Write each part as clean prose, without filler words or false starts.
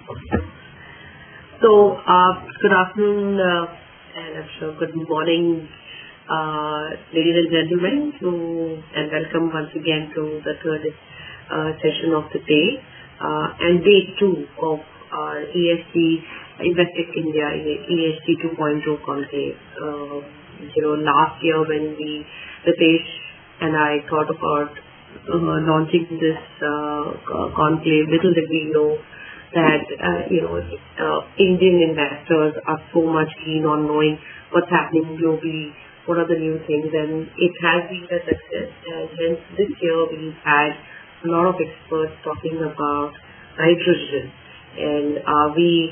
So, good afternoon, and I'm sure good morning, ladies and gentlemen, and welcome once again to the third session of the day, and day 2 of our ESG Investec India ESG 2.0 conclave. Last year when Ritesh and I thought about launching this conclave, little did we know that Indian investors are so much keen on knowing what's happening globally, what are the new things, and it has been a success. And hence this year we've had a lot of experts talking about hydrogen, and are we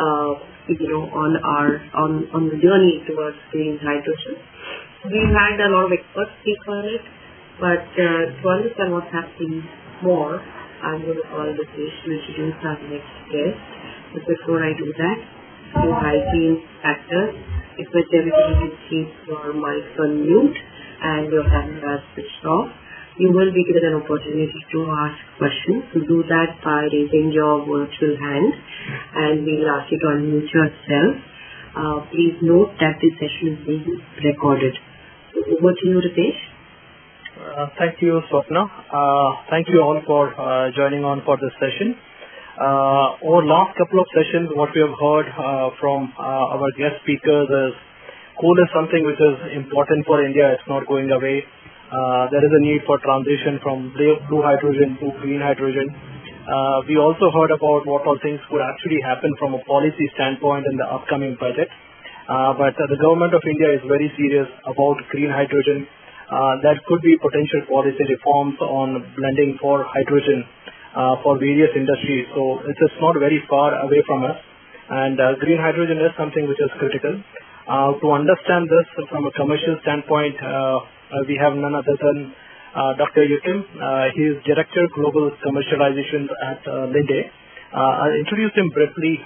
on the journey towards green hydrogen. We've had a lot of experts speak on it, but to understand what's happening more, I'm going to call Ritesh to introduce our next guest. But before I do that, few hygiene factors. Request everybody to keep your mics on mute and your cameras switched off. You will be given an opportunity to ask questions. To do that by raising your virtual hand, and we will ask you to unmute yourself. Please note that this session is being recorded. So over to you, Ritesh. Thank you, Swapna. Thank you all for joining on for this session. Over last couple of sessions, what we have heard from our guest speakers is coal is something which is important for India. It's not going away. There is a need for transition from blue hydrogen to green hydrogen. We also heard about what all things could actually happen from a policy standpoint in the upcoming budget. But the government of India is very serious about green hydrogen. There could be potential policy reforms on blending for hydrogen for various industries. So it's not very far away from us. And green hydrogen is something which is critical. To understand this from a commercial standpoint, we have none other than Dr. Joachim. He is Director Global Commercialization at Linde. I'll introduce him briefly.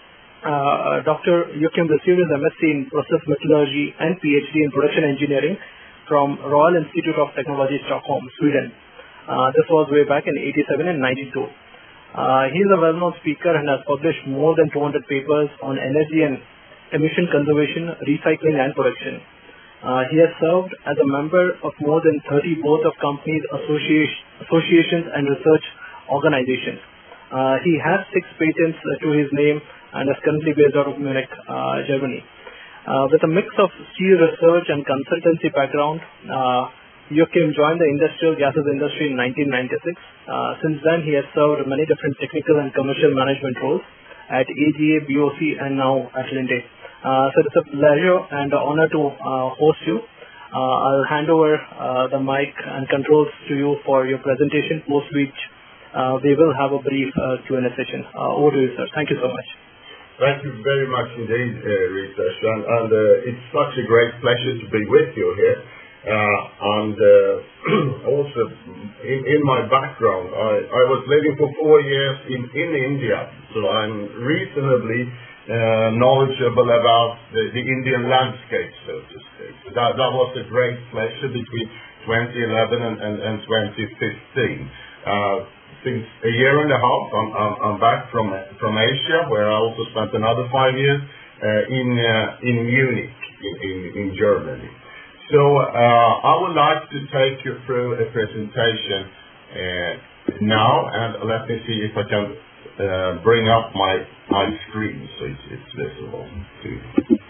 Dr. Joachim received his MSc in Process Metallurgy and PhD in Production Engineering from Royal Institute of Technology, Stockholm, Sweden. This was way back in 87 and 92. He is a well-known speaker and has published more than 200 papers on energy and emission conservation, recycling and production. He has served as a member of more than 30 boards of companies, associations and research organizations. He has 6 patents to his name and is currently based out of Munich, Germany. With a mix of steel research and consultancy background, Joachim joined the industrial gases industry in 1996. Since then, he has served many different technical and commercial management roles at AGA, BOC, and now at Linde. So it's a pleasure and an honor to host you. I'll hand over the mic and controls to you for your presentation, post which we will have a brief Q&A session. Over to you, sir. Thank you so much. Thank you very much indeed, Ritesh, and it's such a great pleasure to be with you here. Also, in my background, I was living for 4 years in India, so I'm reasonably knowledgeable about the Indian landscape, so to speak. So that was a great pleasure between 2011 and 2015. Since a year and a half, I'm back from Asia, where I also spent another 5 years in Munich, in Germany. So I would like to take you through a presentation now, and let me see if I can bring up my screen so it's visible to you.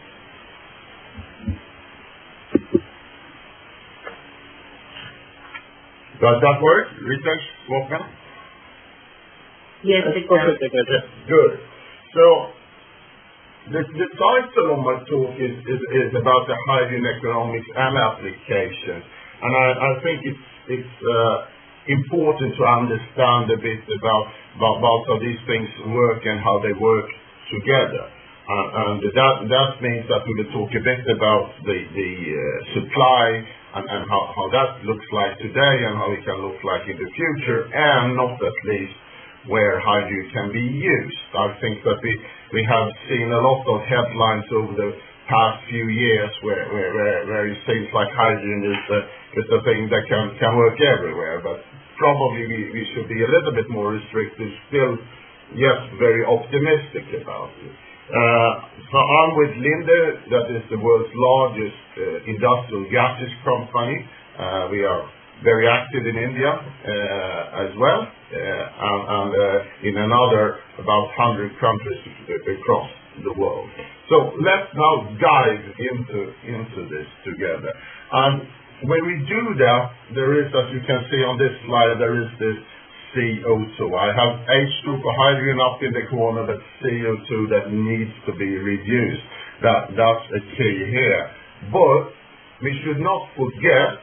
Does that work, Ritesh, Swapna? Yes, it does. Good. So the title of my talk is about the hydrogen economics and applications, and I think it's important to understand a bit about how these things work and how they work together. And that means that we will talk a bit about the supply and how that looks like today and how it can look like in the future, and not at least where hydrogen can be used. I think that we have seen a lot of headlines over the past few years where it seems like hydrogen is a thing that can work everywhere, but probably we should be a little bit more restrictive still very optimistic about it. So I'm with Linde, that is the world's largest industrial gases company. We are very active in India as well, and in another about 100 countries across the world. So let's now dive into this together. And when we do that, there is, as you can see on this slide, there is this CO2. I have H2 for hydrogen up in the corner, but CO2 that needs to be reduced. That's a key here. But we should not forget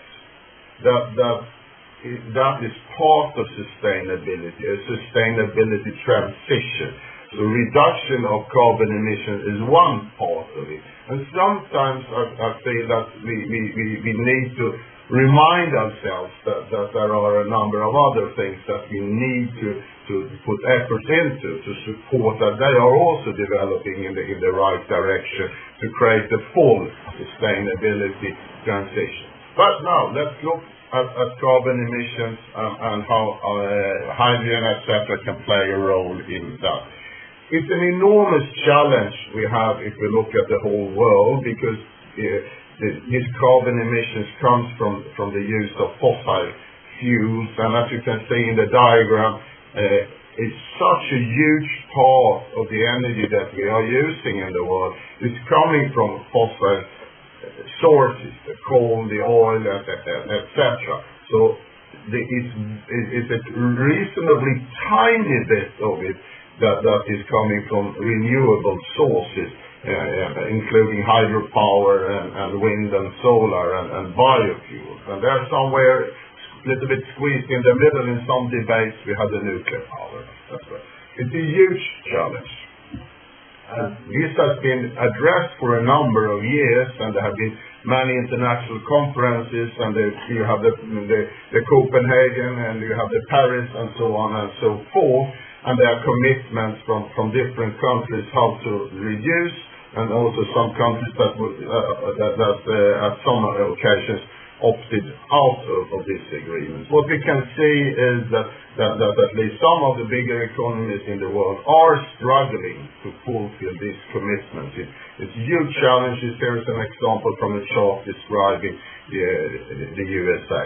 that is part of sustainability, a sustainability transition. So reduction of carbon emissions is one part of it. And sometimes I feel that we need to remind ourselves that there are a number of other things that we need to put effort into to support that they are also developing in the right direction to create the full sustainability transition. But now let's look at carbon emissions and how hydrogen, etc., can play a role in that. It's an enormous challenge we have if we look at the whole world, because these carbon emissions comes from the use of fossil fuels, and as you can see in the diagram, it's such a huge part of the energy that we are using in the world. It's coming from fossil sources, the coal, the oil, etc. So it's a reasonably tiny bit of it that is coming from renewable sources, including hydropower and wind and solar and biofuels. And they're somewhere a little bit squeezed in the middle in some debates. We have the nuclear power. That's right. It's a huge challenge. This has been addressed for a number of years, and there have been many international conferences, and you have the Copenhagen, and you have the Paris, and so on and so forth. And there are commitments from different countries how to reduce, and also some countries that at some occasions opted out of these agreements. What we can see is that at least some of the bigger economies in the world are struggling to fulfill these commitments. It's huge challenges. Here is an example from a chart describing the USA.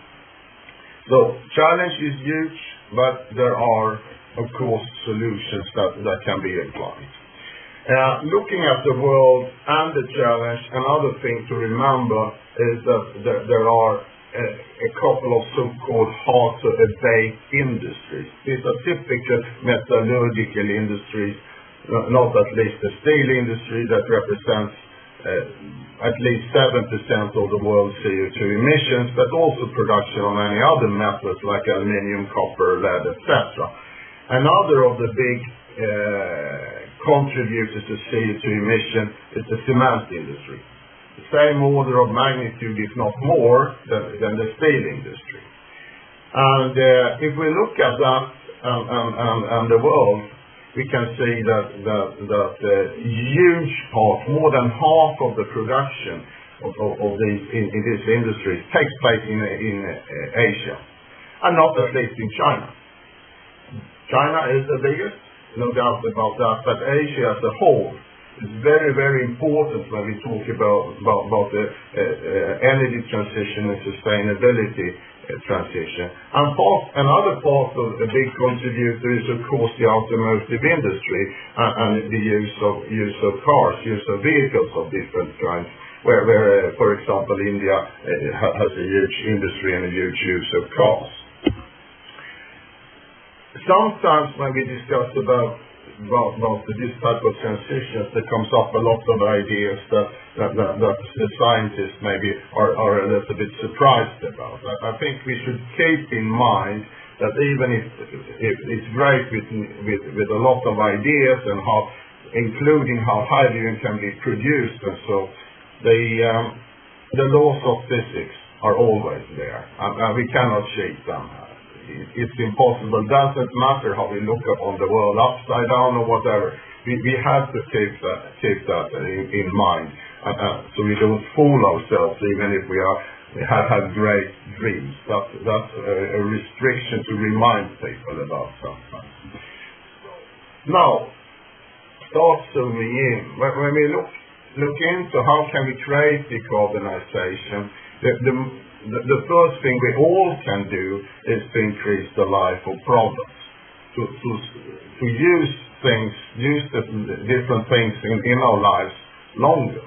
So challenge is huge, but there are, of course, solutions that can be applied. Looking at the world and the challenge, another thing to remember is that there are a couple of so-called hard-to-abate industries. These are typical metallurgical industries, not at least the steel industry that represents at least 7% of the world's CO2 emissions, but also production of many other metals like aluminium, copper, lead, etc. Another of the big contributors to CO2 emission is the cement industry. The same order of magnitude, if not more, than the steel industry. And if we look at that and the world, we can see that a huge part, more than half of the production of these in these industries takes place in Asia, and not at least in China. China is the biggest, no doubt about that, but Asia as a whole is very, very important when we talk about the energy transition and sustainability transition. And another part of a big contributor is, of course, the automotive industry and the use of cars, use of vehicles of different kinds, where for example, India has a huge industry and a huge use of cars. Sometimes when we discuss about this type of transitions, there comes up a lot of ideas that the scientists maybe are a little bit surprised about. I think we should keep in mind that even if it's great with a lot of ideas and including how hydrogen can be produced and so, the laws of physics are always there, and we cannot shake them. It's impossible. It doesn't matter how we look upon the world, upside down or whatever. We have to keep that in mind, so we don't fool ourselves, even if we have had great dreams. That's a restriction to remind people about sometimes. Now, start zooming in. When we look into how can we create decarbonization, the first thing we all can do is to increase the life of products, to use the different things in our lives longer,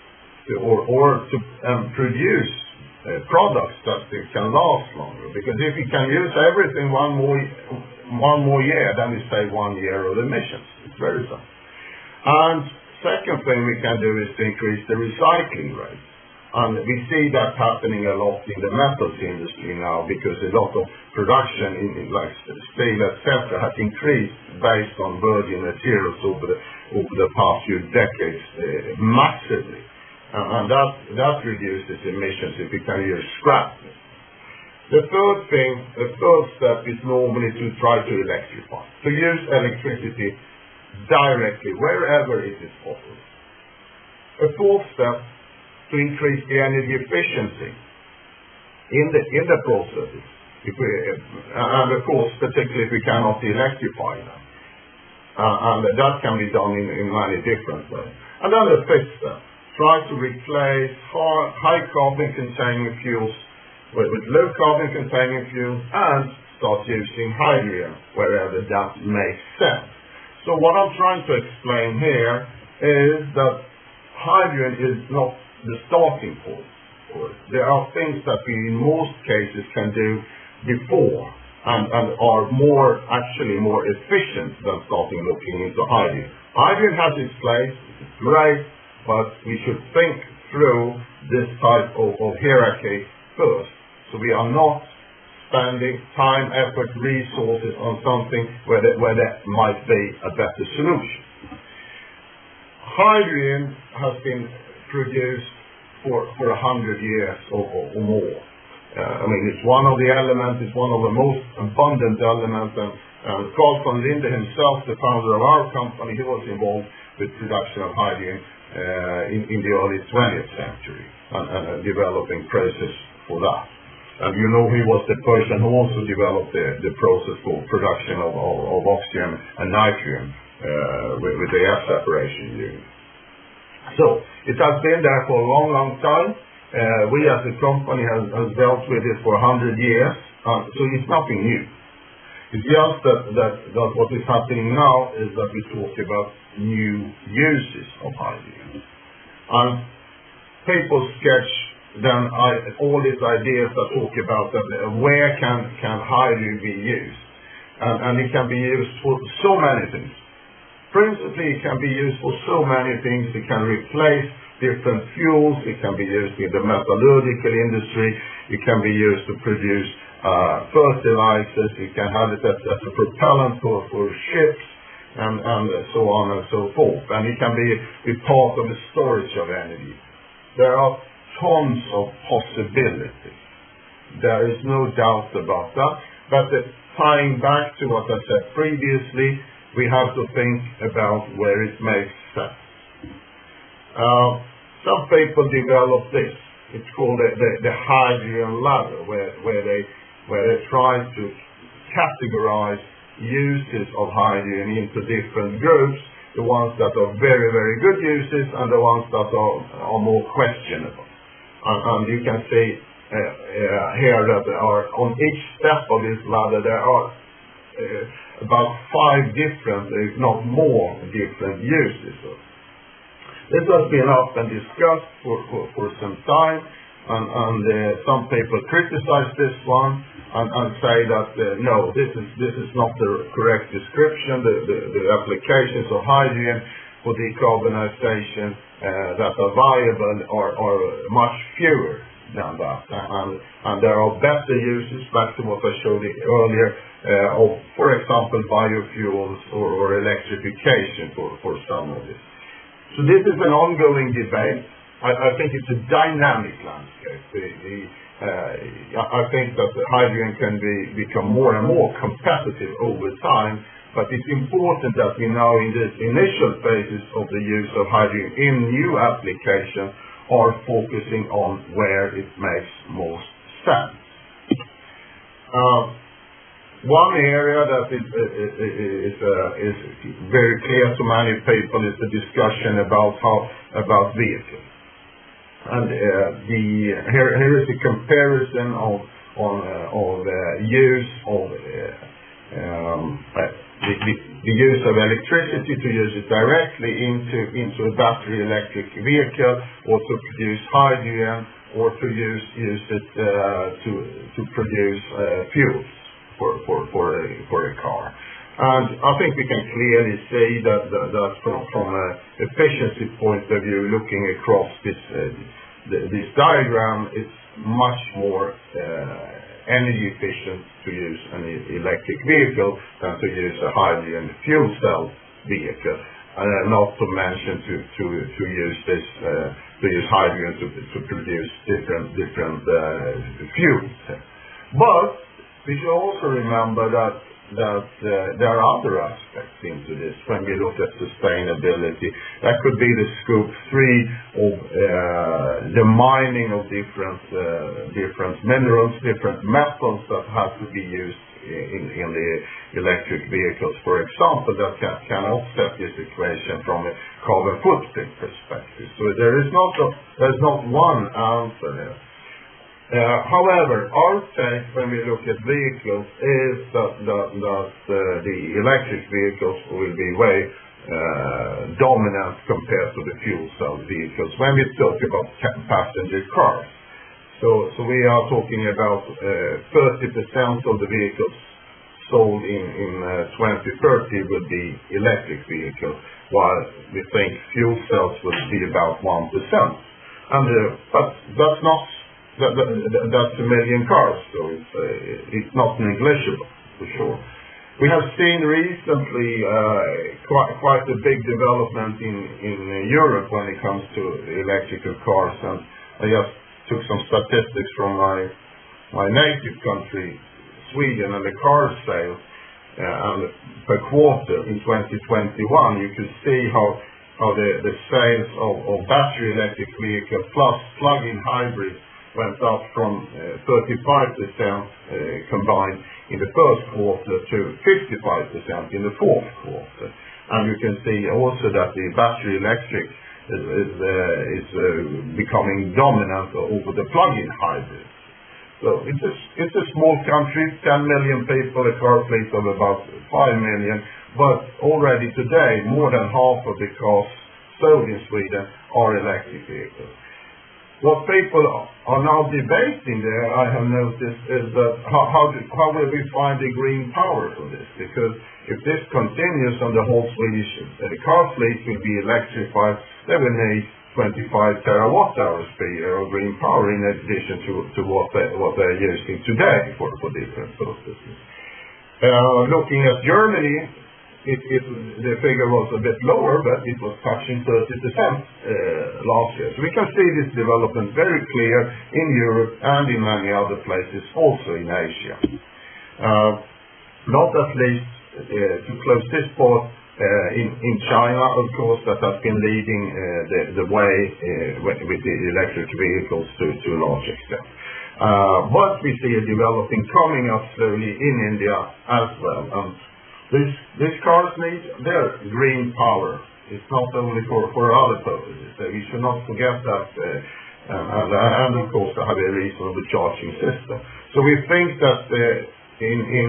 or to produce products that can last longer. Because if we can use everything one more year, then we save 1 year of emissions. It's very simple. And second thing we can do is to increase the recycling rate. And we see that happening a lot in the metals industry now, because a lot of production in like steel, etc., has increased based on virgin materials over the past few decades massively. And that reduces emissions if we can use scrap. The third step is normally to try to electrify, to use electricity directly wherever it is possible. A fourth step, to increase the energy efficiency in the processes, and of course, particularly if we cannot electrify them. And that can be done in many different ways. And then the fifth step, try to replace high carbon containing fuels with low carbon containing fuels, and start using hydrogen wherever that makes sense. So what I'm trying to explain here is that hydrogen is not the starting point. There are things that we in most cases can do before and are actually more efficient than starting looking into hydrogen. Hydrogen has its place, it's great, but we should think through this type of hierarchy first. So we are not spending time, effort, resources on something where that might be a better solution. Hydrogen has been produced for 100 years or more. It's one of the elements, it's one of the most abundant elements, and Carl von Linde himself, the founder of our company, he was involved with production of hydrogen in the early 20th century and developing process for that. And he was the person who also developed the process for production of oxygen and nitrogen with the air separation unit. So it has been there for a long, long time. We as a company has dealt with it for 100 years, so it's nothing new. It's just that what is happening now is that we talk about new uses of hydrogen. And people sketch then all these ideas that talk about where can hydrogen be used. And it can be used for so many things. Principally, it can be used for so many things. It can replace different fuels. It can be used in the metallurgical industry. It can be used to produce fertilizers. You can have it as a propellant for ships and so on and so forth. And it can be part of the storage of energy. There are tons of possibilities. There is no doubt about that. But tying back to what I said previously, we have to think about where it makes sense. Some people develop this. It's called the hydrogen ladder, where they try to categorize uses of hydrogen into different groups, the ones that are very, very good uses and the ones that are more questionable. And you can see here that there are, on each step of this ladder, there are about 5 different, if not more, different uses. This has been up and discussed for some time, and some people criticize this one and say that no, this is not the correct description. The applications of hydrogen for decarbonization that are viable are much fewer than that, and there are better uses, back to what I showed you earlier, of, for example, biofuels or electrification for some of this. So this is an ongoing debate. I think it's a dynamic landscape. I think that hydrogen can become more and more competitive over time, but it's important that we now, in the initial phases of the use of hydrogen in new applications, are focusing on where it makes most sense. One area that is very clear to many people is the discussion about vehicles. And here is a comparison of use of the use of electricity, to use it directly into a battery electric vehicle, or to produce hydrogen, or to use it to produce fuels for a car. And I think we can clearly see that from an efficiency point of view, looking across this diagram, it's much more energy efficient to use an electric vehicle than to use a hydrogen fuel cell vehicle. Not to mention to use hydrogen to produce different fuels. But we should also remember that there are other aspects into this when we look at sustainability. That could be the scope 3 of the mining of different minerals, different metals that have to be used in the electric vehicles, for example, that can offset this equation from a carbon footprint perspective. So there's not one answer there. However, our take when we look at vehicles is that the electric vehicles will be way dominant compared to the fuel cell vehicles when we talk about passenger cars. So we are talking about 30% of the vehicles sold in 2030 will be electric vehicles, while we think fuel cells will be about 1%. But that's not. That's a million cars, so it's not negligible, for sure. We have seen recently quite a big development in Europe when it comes to electrical cars, and I just took some statistics from my native country, Sweden, and the car sales and per quarter in 2021. You could see how the sales of battery electric vehicles plus plug-in hybrids went up from 35% combined in the first quarter to 55% in the fourth quarter. And you can see also that the battery electric is becoming dominant over the plug-in hybrids. So it's a small country, 10 million people, a car fleet of about 5 million, but already today more than half of the cars sold in Sweden are electric vehicles. What people are now debating there, I have noticed, is that how will we find the green power for this? Because if this continues on the whole Swedish car fleet will be electrified, they will need 25 terawatt hours per year of green power in addition to what they're using today for different purposes. Looking at Germany, the figure was a bit lower, but it was touching 30% last year. So we can see this development very clear in Europe and in many other places, also in Asia. Not at least to close this part in China, of course, that has been leading the way with the electric vehicles to a large extent. But we see a developing coming up slowly in India as well. These cars need their green power. It's not only for other purposes. We should not forget that, and of course, to have a reasonable charging system. So we think that in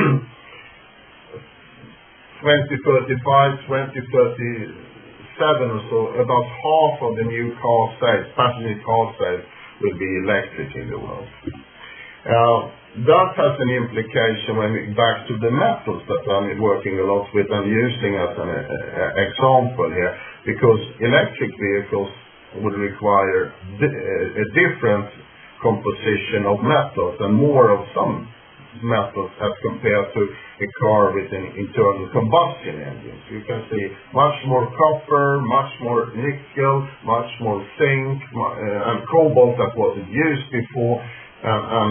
2035, 2037 or so, about half of the new car sales, passenger car sales, will be electric in the world. That has an implication when we back to the metals that I'm working a lot with and using as an example here, because electric vehicles would require a different composition of metals and more of some metals as compared to a car with an internal combustion engine. So you can see much more copper, much more nickel, much more zinc, and cobalt that wasn't used before, and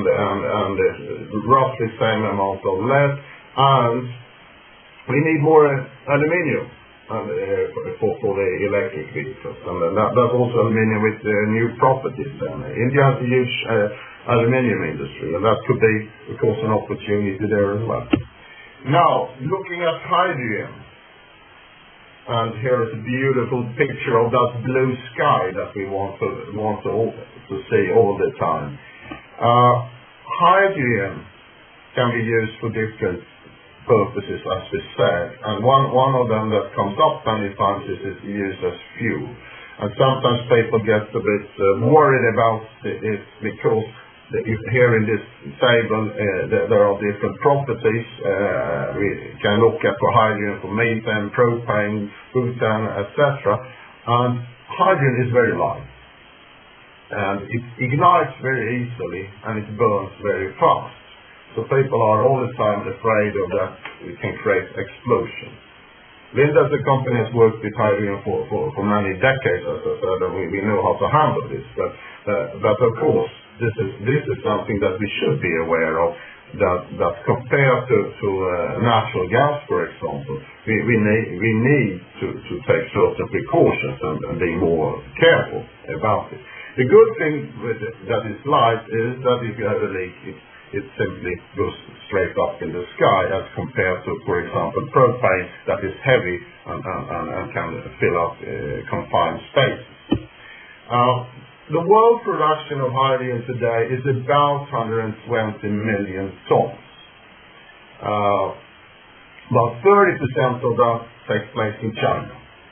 roughly same amount of lead, and we need more aluminium and for the electric vehicles. And that's also aluminium with new properties. India has a huge aluminium industry, and that could be, of course, an opportunity there as well. Now, looking at hydrogen, and here is a beautiful picture of that blue sky that we want to see all the time. Hydrogen can be used for different purposes, as we said, and one of them that comes up many times is used as fuel. And sometimes people get a bit worried about it because here in this table there are different properties. We can look at for hydrogen, for methane, propane, butane, etc. And hydrogen is very light, and it ignites very easily, and it burns very fast. So people are all the time afraid of that it can create explosions. Linde as a company has worked with hydrogen for many decades, as I said, and we know how to handle this. But of course, this is something that we should be aware of, that compared to natural gas, for example, we need to take certain precautions and be more careful about it. The good thing that is light is that if you have a leak, it simply goes straight up in the sky, as compared to, for example, propane that is heavy and can fill up confined spaces. The world production of hydrogen today is about 120 million tons. About 30% of that takes place in China.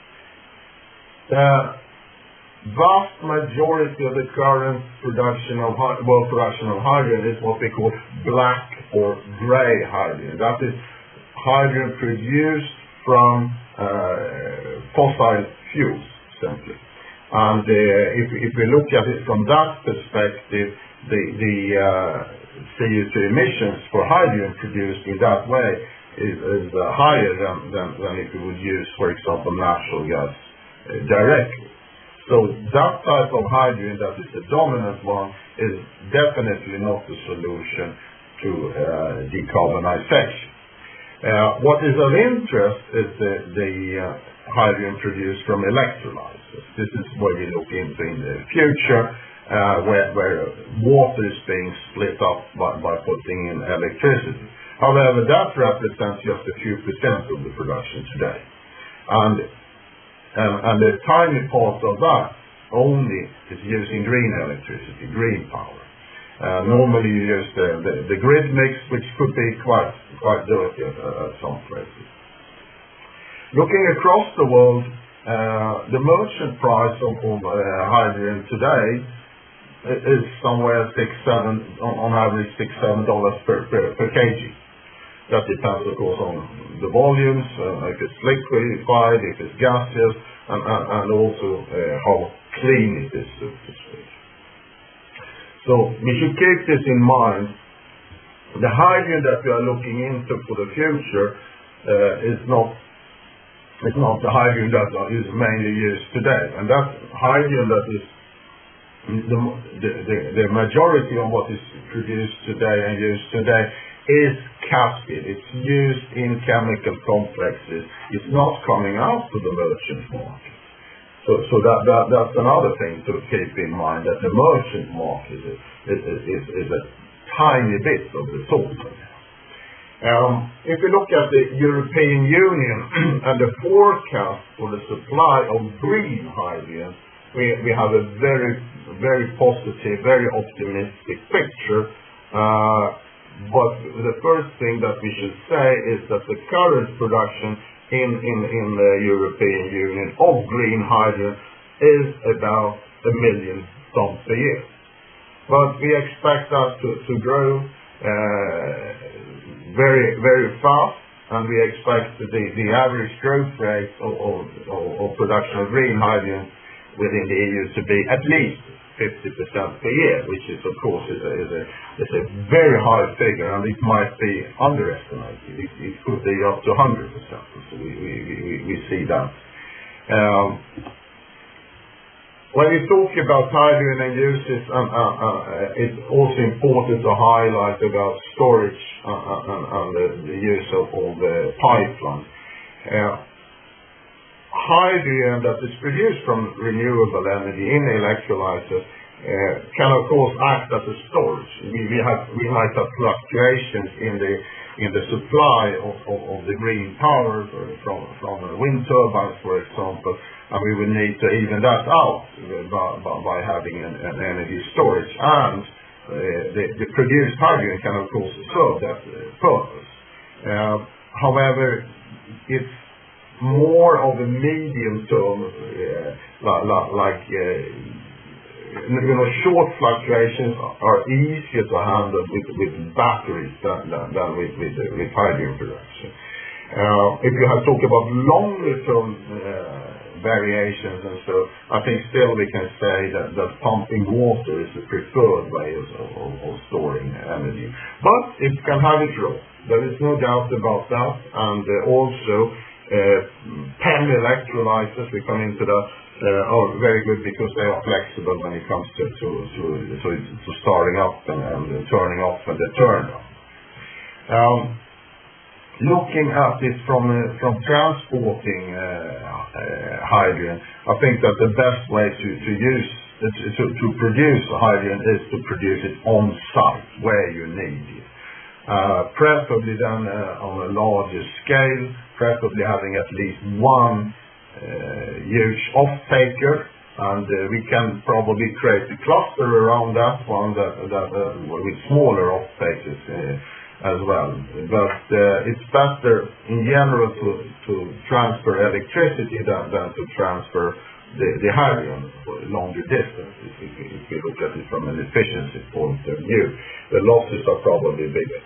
Vast majority of the current world production of hydrogen is what we call black or grey hydrogen. That is hydrogen produced from fossil fuels, simply. And if we look at it from that perspective, the CO2 emissions for hydrogen produced in that way is higher than if you would use, for example, natural gas directly. So that type of hydrogen that is the dominant one is definitely not the solution to decarbonization. What is of interest is the hydrogen produced from electrolyzers. This is where we look into in the future, where water is being split up by putting in electricity. However, that represents just a few percent of the production today. And the tiny part of that only is using green electricity, green power. Normally you use the grid mix, which could be quite dirty at some places. Looking across the world, the merchant price of hydrogen today is somewhere on average $6-7 per kg. That depends, of course, on the volumes, if it's liquefied, if it's gaseous, and also how clean it is, so to speak. So we should keep this in mind. The hydrogen that we are looking into for the future is not the hydrogen that is mainly used today, and that hydrogen that is the majority of what is produced today and used today is captive. It's used in chemical complexes. It's not coming out to the merchant market. So that's another thing to keep in mind, that the merchant market is a tiny bit of the total. If you look at the European Union and the forecast for the supply of green hydrogen, we have a very, very positive, very optimistic picture. But the first thing that we should say is that the current production in the European Union of green hydrogen is about 1 million tons per year. But we expect that to grow very, very fast, and we expect the average growth rate of production of green hydrogen within the EU to be at least 50% per year, which is, of course, is a very high figure, and it might be underestimated. It could be up to 100%. So we see that. When we talk about hydrogen and uses, it's also important to highlight about storage and the use of the pipeline. hydrogen that is produced from renewable energy in electrolyzers can of course act as a storage. We might have fluctuations in the supply of the green power from wind turbines, for example, and we will need to even that out by having an energy storage. And the produced hydrogen can of course serve that purpose. However, it's more of a medium term, short fluctuations are easier to handle with batteries than with hydrogen production. If you have talked about longer term variations and so, I think still we can say that pumping water is the preferred way of storing energy. But it can have its role. There is no doubt about that. And also PEM electrolyzers, we come into that, are very good because they are flexible when it comes to starting up and turning off and the turn on. Looking at it from transporting hydrogen, I think that the best way to produce hydrogen is to produce it on site where you need it. Preferably then on a larger scale, preferably having at least one huge off-taker, and we can probably create a cluster around that one with smaller off-takers as well. But it's better in general to transfer electricity than to transfer the hydrogen for a longer distance. If we look at it from an efficiency point of view, the losses are probably bigger.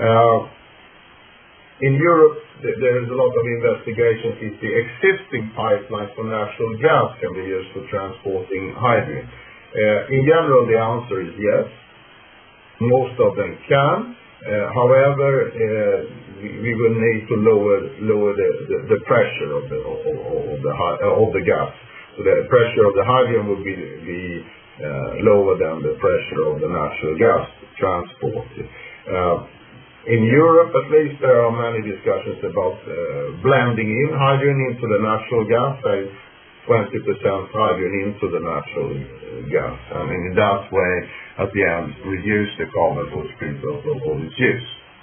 In Europe, there is a lot of investigations if the existing pipelines for natural gas can be used for transporting hydrogen. In general, the answer is yes. Most of them can. However, we will need to lower the pressure of the gas. So the pressure of the hydrogen will be lower than the pressure of the natural gas transport. In Europe, at least, there are many discussions about blending in hydrogen into the natural gas, say 20% hydrogen into the natural gas, and in that way, at the end, reduce the carbon footprint of its use.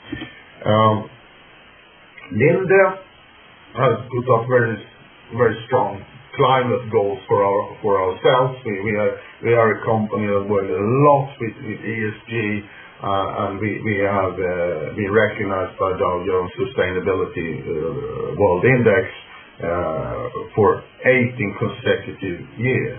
Linde has put up very strong climate goals for ourselves. We are a company that works a lot with ESG. And we have been recognized by Dow Jones Sustainability World Index for 18 consecutive years.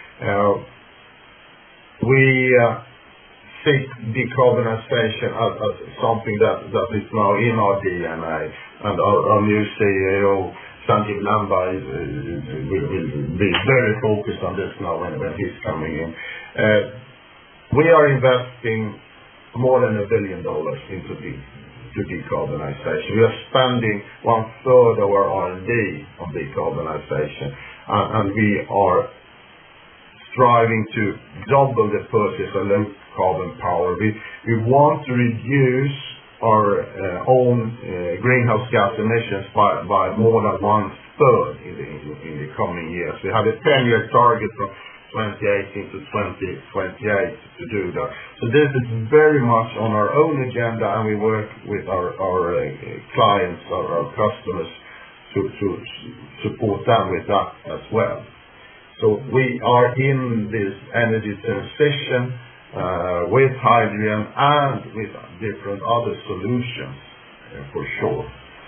We see decarbonization as something that is now in our DNA, and our new CEO, Sanjeev Lamba, will be very focused on this now when he's coming in. We are investing more than $1 billion into decarbonization. We are spending 1/3 of our R&D on decarbonization, and we are striving to double the purchase of low carbon power. We want to reduce our own greenhouse gas emissions by more than 1/3 in the coming years. We have a 10-year target from 2018 to 2028 to do that. So this is very much on our own agenda, and we work with our clients, our customers, to support them with that as well. So we are in this energy transition with hydrogen and with different other solutions for sure.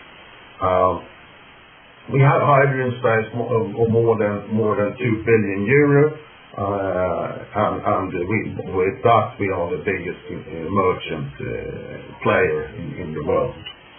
We have hydrogen space of more than 2 billion euro. And with that, we are the biggest merchant player in the world.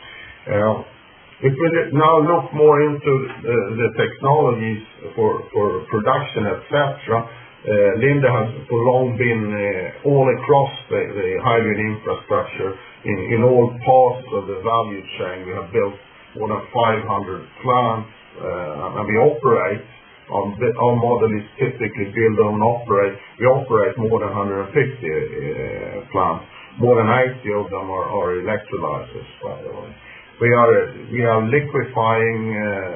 If we now look more into the technologies for production, etc., Linde has for long been all across the hydrogen infrastructure in all parts of the value chain. We have built more than 500 plants, and we operate. Our model is typically build, own, operate. We operate more than 150 plants. More than 80 of them are electrolyzers, by the way. We are liquefying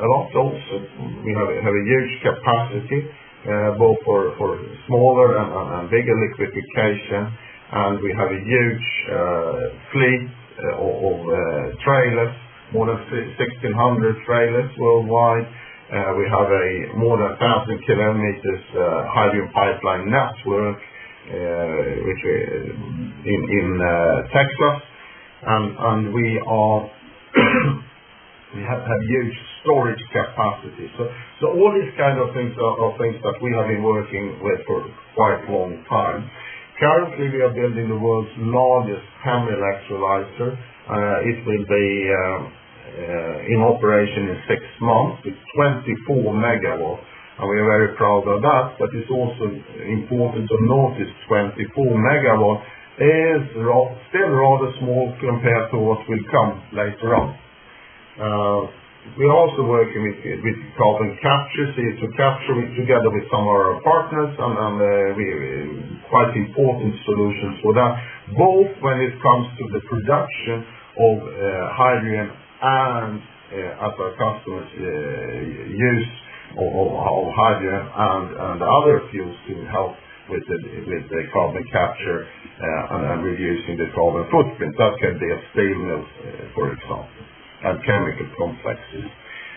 a lot also. We have a huge capacity, both for smaller and bigger liquefaction, and we have a huge fleet of trailers, more than 1,600 trailers worldwide. We have a more than 1,000 kilometers hydrogen pipeline network, which in Texas, and we are we have huge storage capacity. So all these kind of things are things that we have been working with for quite a long time. Currently, we are building the world's largest PEM electrolyzer. It will be in operation in 6 months. It's 24 megawatts, and we are very proud of that. But it's also important to notice 24 megawatts is still rather small compared to what will come later on. We're also working with carbon capture, CO2 capture, together with some of our partners, and quite important solutions for that, both when it comes to the production of hydrogen and as our customers use of hydrogen and other fuels to help with the carbon capture and reducing the carbon footprint. That can be a steel mill, for example, and chemical complexes.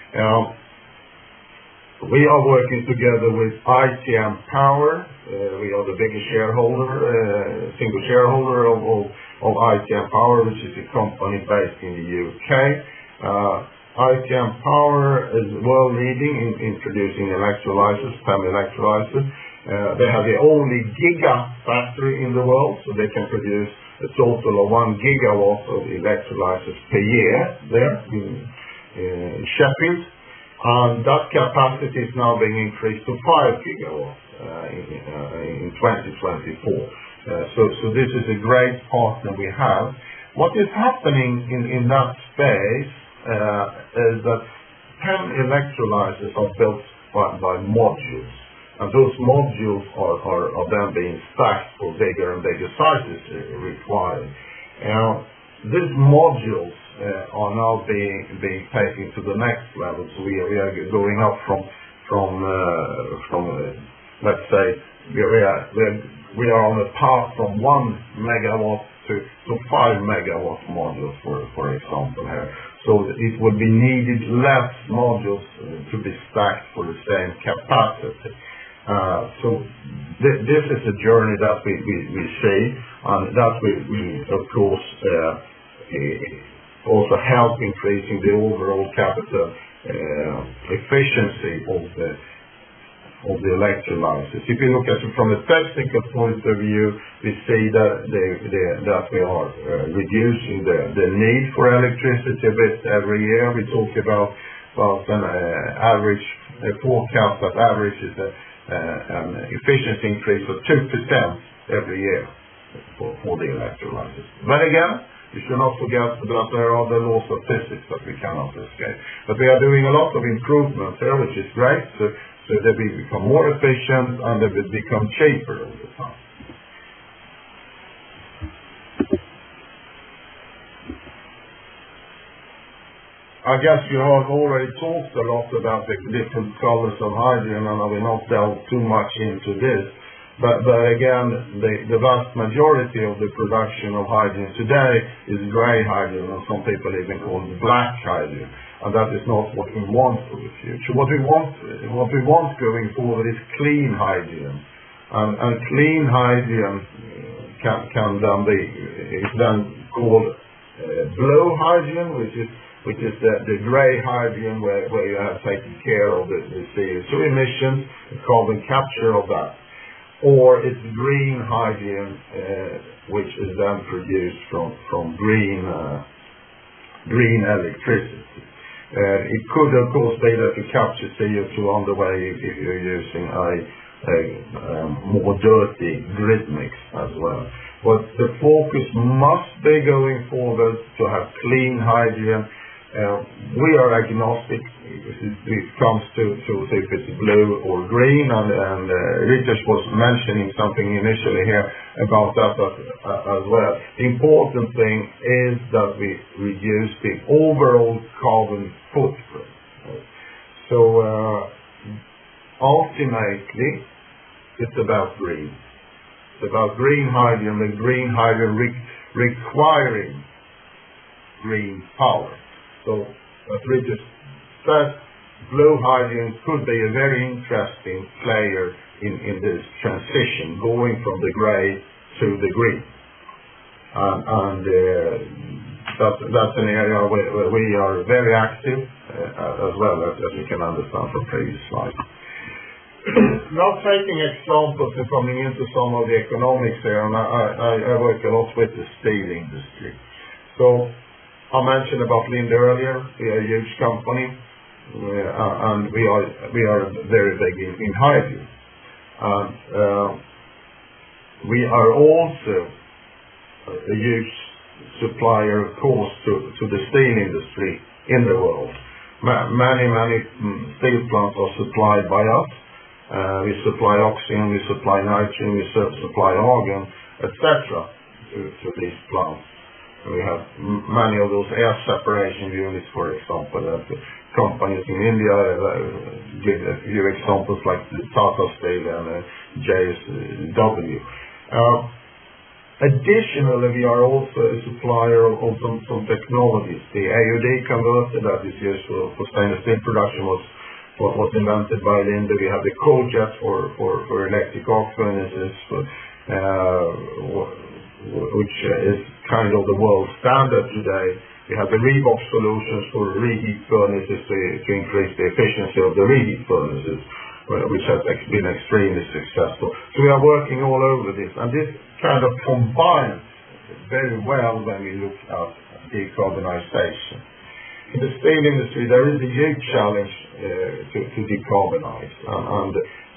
We are working together with ITM Power. We are the biggest shareholder, single shareholder of ITM Power, which is a company based in the UK. ITM Power is world leading in producing electrolyzers, PEM electrolyzers. They have the only gigafactory in the world, so they can produce a total of 1 gigawatt of electrolyzers per year there in Sheffield. And that capacity is now being increased to 5 gigawatts in 2024. So this is a great partner we have. What is happening in that space is that PEM electrolyzers are built by modules. And those modules are then being stacked for bigger and bigger sizes required. These modules are now being taken to the next level. So we are going up from let's say we are on a path from 1 megawatt to 5 megawatt modules, for example here. So it would be needed less modules to be stacked for the same capacity. So this is a journey that we see, and that we of course also help increasing the overall capital efficiency of the electrolyzers. If you look at it from a technical point of view, we see that we are reducing the need for electricity a bit every year. We talk about an average forecast that averages an efficiency increase of 2% every year for the electrolyzers. But again, you should not forget that there are the laws of physics that we cannot escape. But we are doing a lot of improvements here, which is great, so that we become more efficient and that we become cheaper all the time. I guess you have already talked a lot about the different colors of hydrogen, and I will not delve too much into this. But again, the vast majority of the production of hydrogen today is grey hydrogen, and some people even call it black hydrogen. And that is not what we want for the future. What we want going forward is clean hydrogen. And clean hydrogen can then be called blue hydrogen, which is the grey hydrogen where you have taken care of the CO2 emissions, the carbon capture of that. Or it's green hydrogen, which is then produced from green electricity. It could, of course, be that you capture CO2 on the way if you're using a more dirty grid mix as well. But the focus must be going forward to have clean hydrogen. We are agnostic if it comes to if it's blue or green, and Richard was mentioning something initially here about that as well. The important thing is that we reduce the overall carbon footprint. So ultimately, it's about green. It's about green hydrogen, the green hydrogen requiring green power. So, as Richard said, blue hydrogen could be a very interesting player in this transition, going from the grey to the green. And that's an area where we are very active, as well, as you can understand from previous slides. Now taking examples and coming into some of the economics here, and I work a lot with the steel industry. So I mentioned about Linde earlier. We are a huge company, and we are very big in hydrogen. And we are also a huge supplier, of course, to the steel industry in the world. Many steel plants are supplied by us. We supply oxygen, we supply nitrogen, we supply argon, etc. to these plants. We have many of those air separation units, for example, that companies in India give a few examples like Tata Steel and JSW. Additionally, we are also a supplier of some technologies. The AOD converter that is used for stainless steel production was invented by Linde. We have the coal-jet for electric arc furnaces, which is kind of the world standard today. We have the Revox solutions for reheat furnaces to increase the efficiency of the reheat furnaces, which has been extremely successful. So we are working all over this, and this kind of combines very well when we look at decarbonization. In the steel industry, there is a huge challenge to decarbonize, and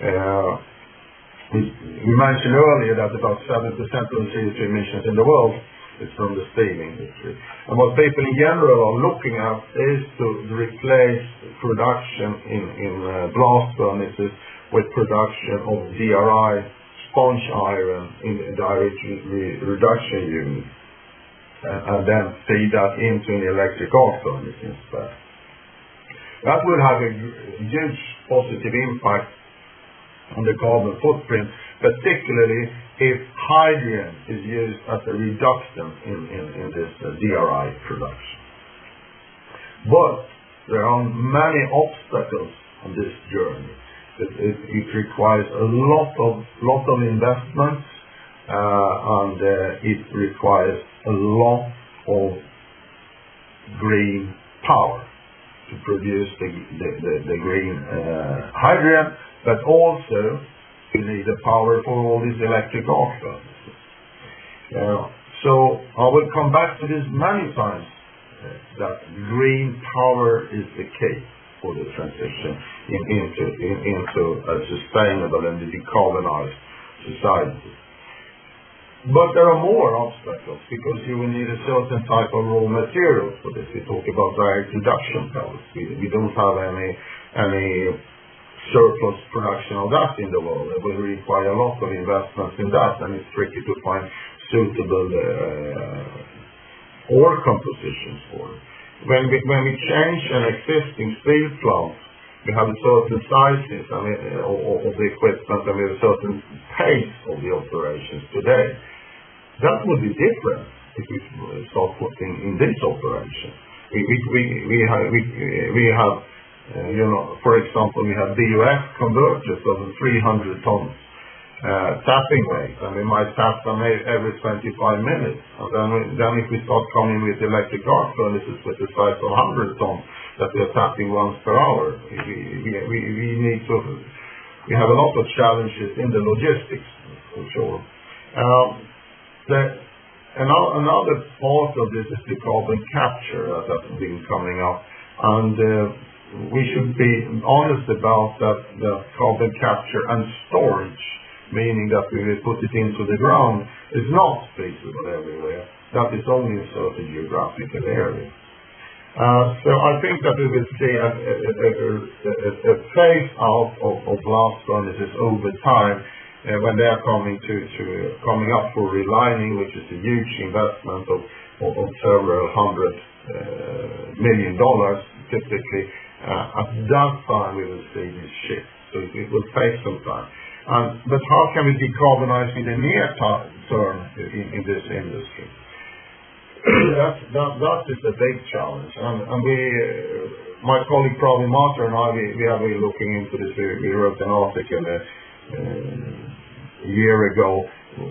we mentioned earlier that about 7% of the CO2 emissions in the world is from the steel industry. And what people in general are looking at is to replace production in blast furnaces with production of DRI, sponge iron in direct reduction units, and then feed that into an electric arc furnace instead. That will have a huge positive impact on the carbon footprint, particularly if hydrogen is used as a reductant in this DRI production. But there are many obstacles on this journey. It requires a lot of investments, and it requires a lot of green power to produce the green hydrogen, but also you need the power for all these electric arc furnaces. So I will come back to this many times, that green power is the key for the transition into a sustainable and decarbonized society. But there are more obstacles, because you will need a certain type of raw materials for this. We talk about direct reduction pellets. We don't have any surplus production of that in the world. It will require a lot of investments in that, and it's tricky to find suitable ore compositions for it. When we change an existing steel plant, we have a certain sizes of the equipment, and we have a certain pace of the operations today. That would be different if we start putting in this operation. We have for example, we have BOF converters of 300 tons tapping weight, and we might tap them every 25 minutes. And then if we start coming with electric arc furnaces with the size of 100 tons that we are tapping once per hour, we have a lot of challenges in the logistics, for sure. Another part of this is the carbon capture that has been coming up, and we should be honest about that carbon capture and storage, meaning that we will put it into the ground, is not feasible everywhere. That is only in certain geographical areas. So I think that we will see a phase out of blast furnaces over time, when they are coming up for relining, which is a huge investment of several $100 million typically. At that time, we will see this shift. So it will take some time. But how can we decarbonize in the near term in this industry? That is a big challenge. And my colleague Pravin Mathur and I, we have been looking into this. We wrote an article a year ago.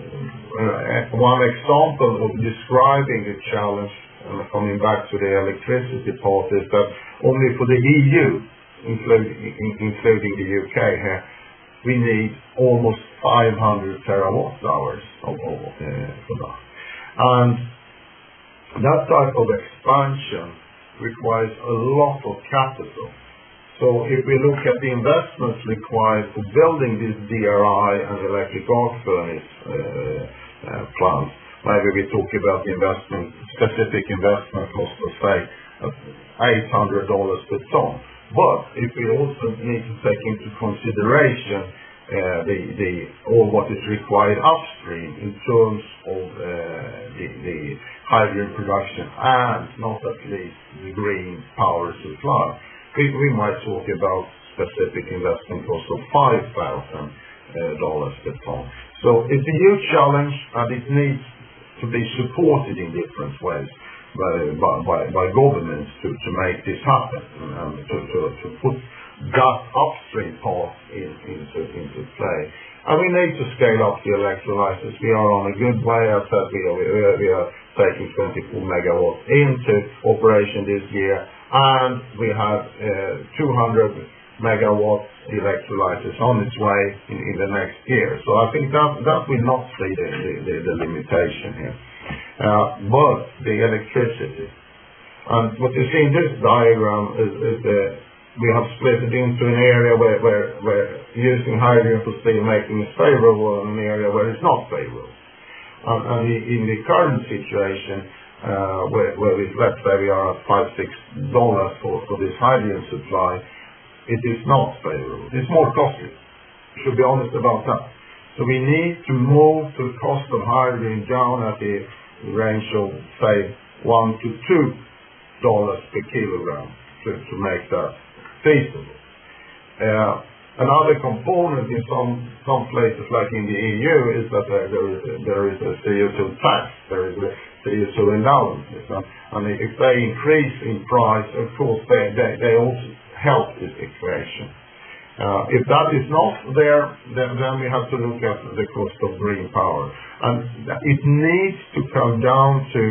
One example of describing the challenge, coming back to the electricity part, is that only for the EU, including the UK here, we need almost 500 terawatt hours for that. And that type of expansion requires a lot of capital. So if we look at the investments required for building this DRI and electric arc furnace plants, maybe we talk about the specific investment cost of, say, $800 per ton. But if we also need to take into consideration all what is required upstream in terms of the hydrogen production and not at least the green power supply, we might talk about specific investment cost of $5,000 per ton. So it's a huge challenge, and it needs to be supported in different ways by governments to make this happen and to put that upstream part into play. And we need to scale up the electrolyzers. We are on a good way. As I said, we are taking 24 megawatts into operation this year, and we have 200 megawatts electrolyzers on its way in the next year. So I think that will not see the limitation here. But the electricity. And what you see in this diagram is we have split it into an area where using hydrogen for steel making is favorable and an area where it's not favorable. And in the current situation, where let's say we are at $5-6 for this hydrogen supply, it is not favorable. It's more costly. We should be honest about that. So we need to move the cost of hydrogen down at the range of, say, $1 to $2 per kilogram to make that feasible. Another component in some places, like in the EU, is that there is a CO2 tax, there is a CO2 allowances, and if they increase in price, of course, they also help this equation. If that is not there, then we have to look at the cost of green power, and it needs to come down to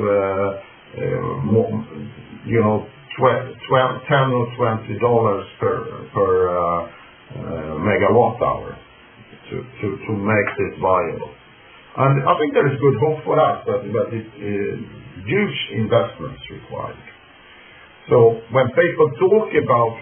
$10 or $20 per megawatt hour to make this viable. And I think there is good hope for that, but it's huge investments required. So when people talk about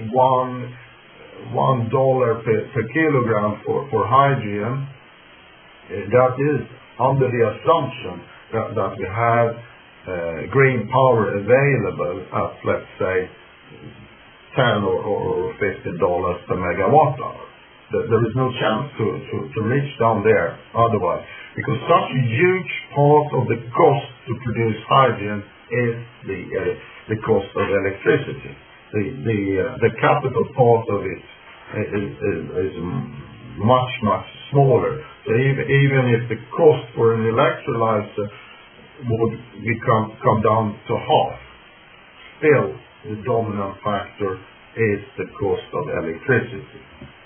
$1 per kilogram for hydrogen, that is under the assumption that we have green power available at, let's say, $10 or $15 per megawatt hour. There is no chance to reach down there otherwise, because such a huge part of the cost to produce hydrogen is the cost of electricity. The capital part of it is much smaller. So even if the cost for an electrolyzer would come down to half, still the dominant factor is the cost of electricity.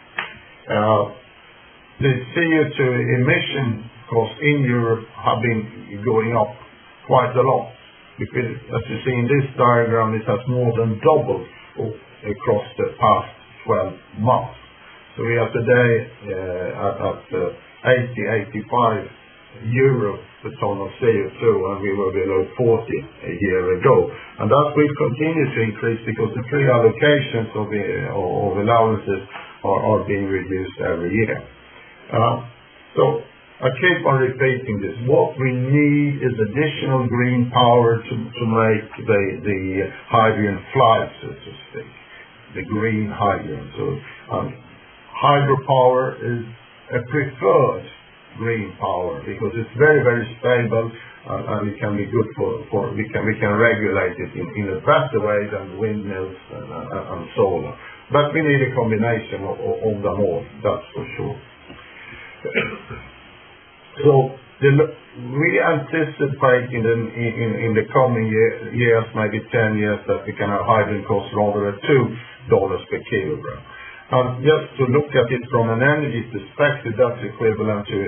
The CO2 emission costs in Europe have been going up quite a lot. Because, as you see in this diagram, it has more than doubled across the past 12 months. So we are today at 85 euro per ton of CO2, and we were below 40 a year ago. And that will continue to increase because the free allocations of allowances are being reduced every year. So I keep on repeating this. What we need is additional green power to make the hydrogen fly, so to speak, the green hydrogen. So hydropower is a preferred green power because it's very stable, and it can be good for we can regulate it in a better way than windmills and solar. But we need a combination of them all, that's for sure. So we anticipate in the coming years, maybe 10 years, that we can have hydrogen costs rather at $2 per kilogram. And just to look at it from an energy perspective, that's equivalent to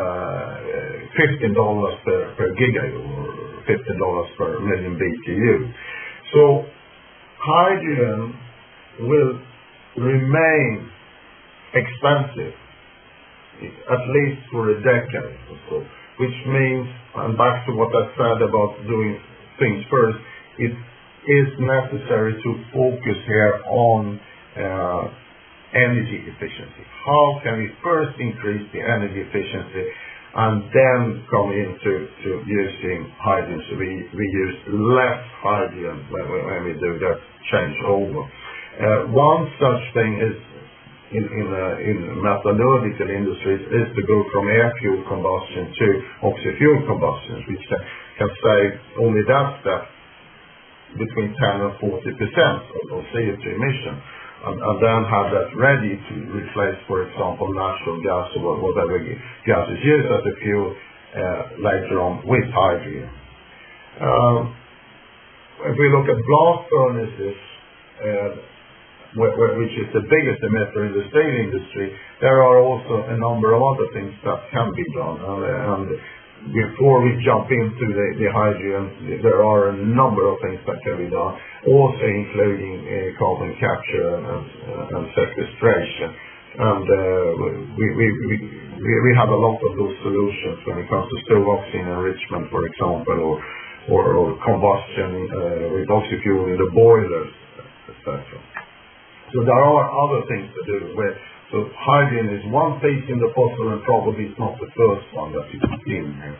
$15 per gigajoule, or $15 per million BTU. So hydrogen will remain expensive, at least for a decade or so, which means, and back to what I said about doing things first, it is necessary to focus here on energy efficiency. How can we first increase the energy efficiency and then come into using hydrogen, so we use less hydrogen when we do that change over. One such thing is in metallurgical industries is to go from air fuel combustion to oxy-fuel combustion, which can save only that step between 10 and 40% of CO2 emission. And then have that ready to replace, for example, natural gas or whatever gas is used as a fuel later on with hydrogen. If we look at blast furnaces, which is the biggest emitter in the steel industry, there are also a number of other things that can be done. And before we jump into the hydrogen, there are a number of things that can be done, also including carbon capture and sequestration. And we have a lot of those solutions when it comes to stove oxygen enrichment, for example, or combustion with oxy-fuel in the boilers, etc. So there are other things to do. So hydrogen is one piece in the puzzle, and probably it's not the first one that you put in here.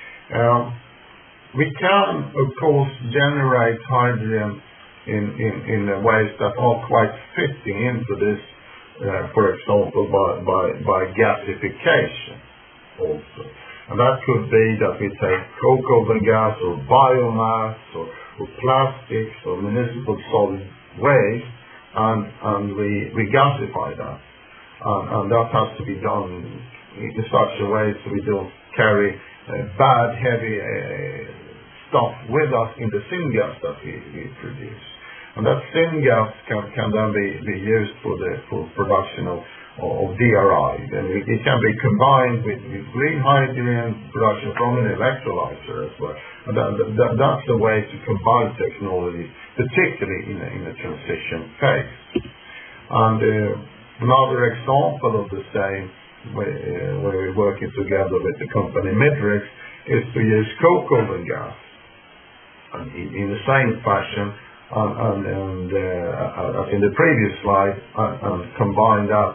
We can, of course, generate hydrogen in ways that are quite fitting into this, for example, by gasification also. And that could be that we take coke oven gas or biomass or plastics or municipal solid waste and we gasify that. And that has to be done in such a way so we don't carry bad, heavy stuff with us in the syngas that we produce. And that syngas can then be used for production of DRI. And it can be combined with green hydrogen production from an electrolyzer as well. And that's a way to combine technologies, particularly in a transition phase. And another example of the same, where we're working together with the company Midrex, is to use coke oven gas and in the same fashion and as in the previous slide, and combine that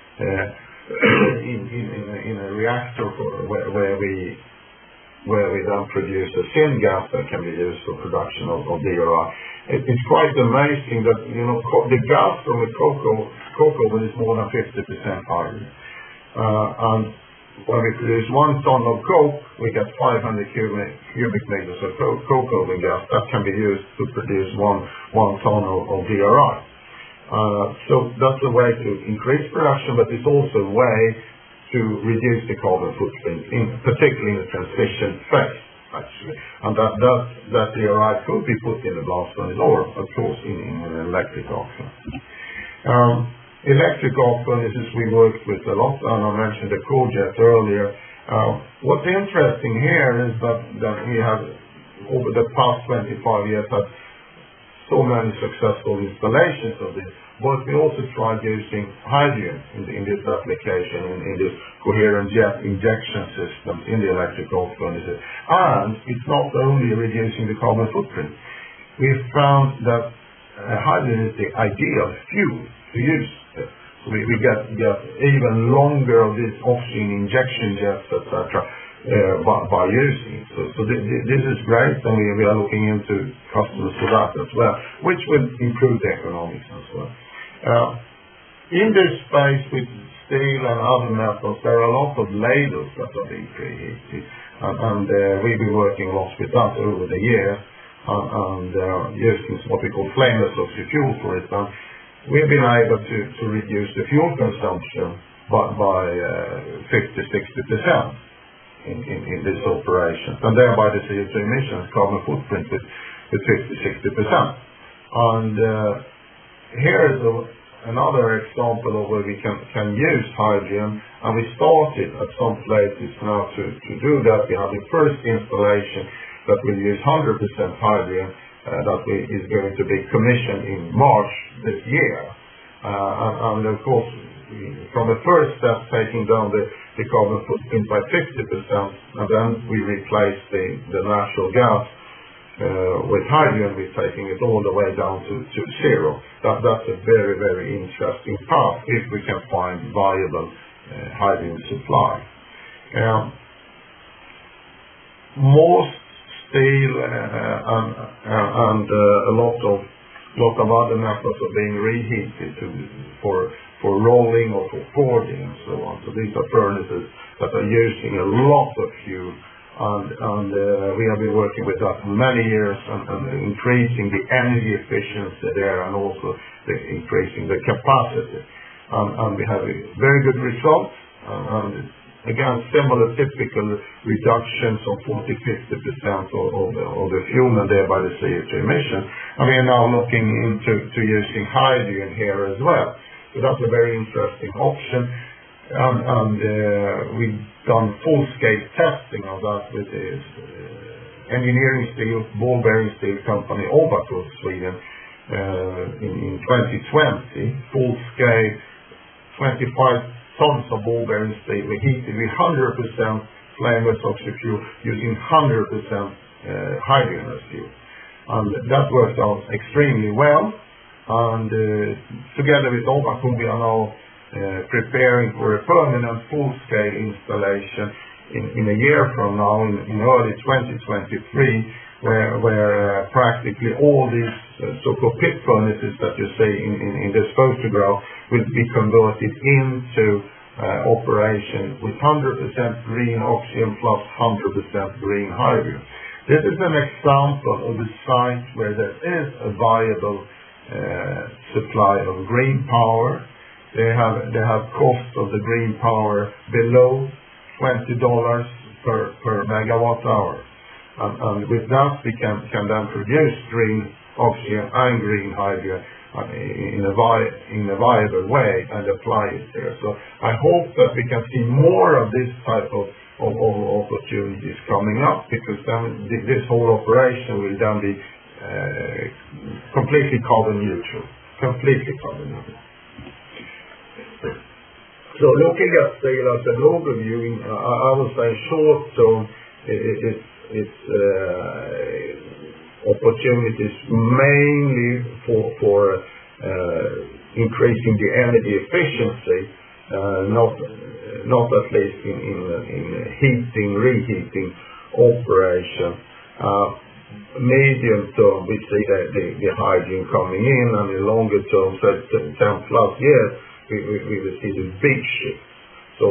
in a reactor where we then produce a syngas that can be used for production of DRI. It's quite amazing that the gas from a coke oven is more than 50% hydrogen. And when we produce 1 ton of coke, we get 500 cubic meters of coke oven gas that can be used to produce one ton of DRI. So that's a way to increase production, but it's also a way to reduce the carbon footprint, particularly in the transition phase, actually. And that DRI could be put in a blast furnace or, of course, in an electric arc furnace. Electric arc furnaces we worked with a lot, and I mentioned the cogeneration earlier. What's interesting here is that we have, over the past 25 years, had so many successful installations of this, but we also tried using hydrogen in this application, in this coherent jet injection system in the electric arc furnaces. And it's not only reducing the carbon footprint. We've found that hydrogen is the ideal fuel to use. So we get even longer of these oxygen injection jets, etc., by using it. So this is great, and we are looking into customers for that as well, which will improve the economics as well. In this space, we steel and other metals, there are a lot of ladles that are being preheated. And we've been working a lot with that over the years, and using what we call flameless oxy-fuel, for instance. We've been able to reduce the fuel consumption by 50-60% in this operation, and thereby the CO2 emissions, carbon footprint with 50-60%. And here is another example of where we can use hydrogen, and we started at some places now to do that. We have the first installation that will use 100% hydrogen that is going to be commissioned in March this year. And of course, from the first step, taking down the carbon footprint by 50%, and then we replace the natural gas with hydrogen, we're taking it all the way down to zero. That's a very, very interesting path if we can find viable hydrogen supply. Most steel and a lot of other metals are being reheated for rolling or for forging and so on. So these are furnaces that are using a lot of fuel, and we have been working with that for many years and increasing the energy efficiency there, and also increasing the capacity. And we have a very good results. And again, similar typical reductions of 40-50% of the fuel and thereby the CO2 emissions. And we are now looking into using hydrogen here as well. So that's a very interesting option. And we've done full-scale testing of that with the engineering steel, ball bearing steel company Ovako Sweden in 2020. Full-scale, 25 tons of ball bearing steel we heated with 100% flameless oxy-fuel using 100% hydrogen as fuel. And that worked out extremely well. And together with Ovako, we are now preparing for a permanent full-scale installation in a year from now, in early 2023, where practically all these so-called pit furnaces that you see in this photograph will be converted into operation with 100% green oxygen plus 100% green hydrogen. This is an example of a site where there is a viable supply of green power. They have cost of the green power below $20 per megawatt hour. And with that, we can then produce green oxygen and green hydrogen in a viable way and apply it there. So I hope that we can see more of this type of opportunities coming up, because then this whole operation will then be completely carbon neutral. So looking at steel as an overview, I would say short term, it's opportunities mainly for increasing the energy efficiency, not at least in reheating operation. Medium term, we see the hydrogen coming in, and in longer term, so 10 plus years, we will see the big shift. So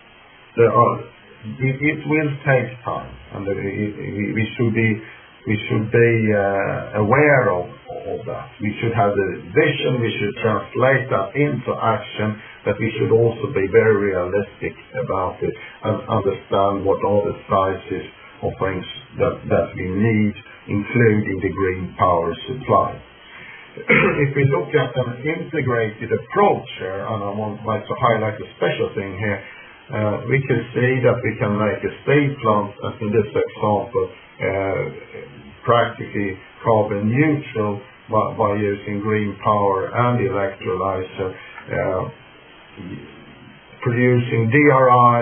it will take time, and we should be aware of that. We should have the vision. We should translate that into action. But we should also be very realistic about it and understand what are the sizes of things that we need, including the green power supply. If we look at an integrated approach here, and I would like to highlight a special thing here, we can see that we can make a steel plant, as in this example, practically carbon neutral by using green power and electrolyzer, producing DRI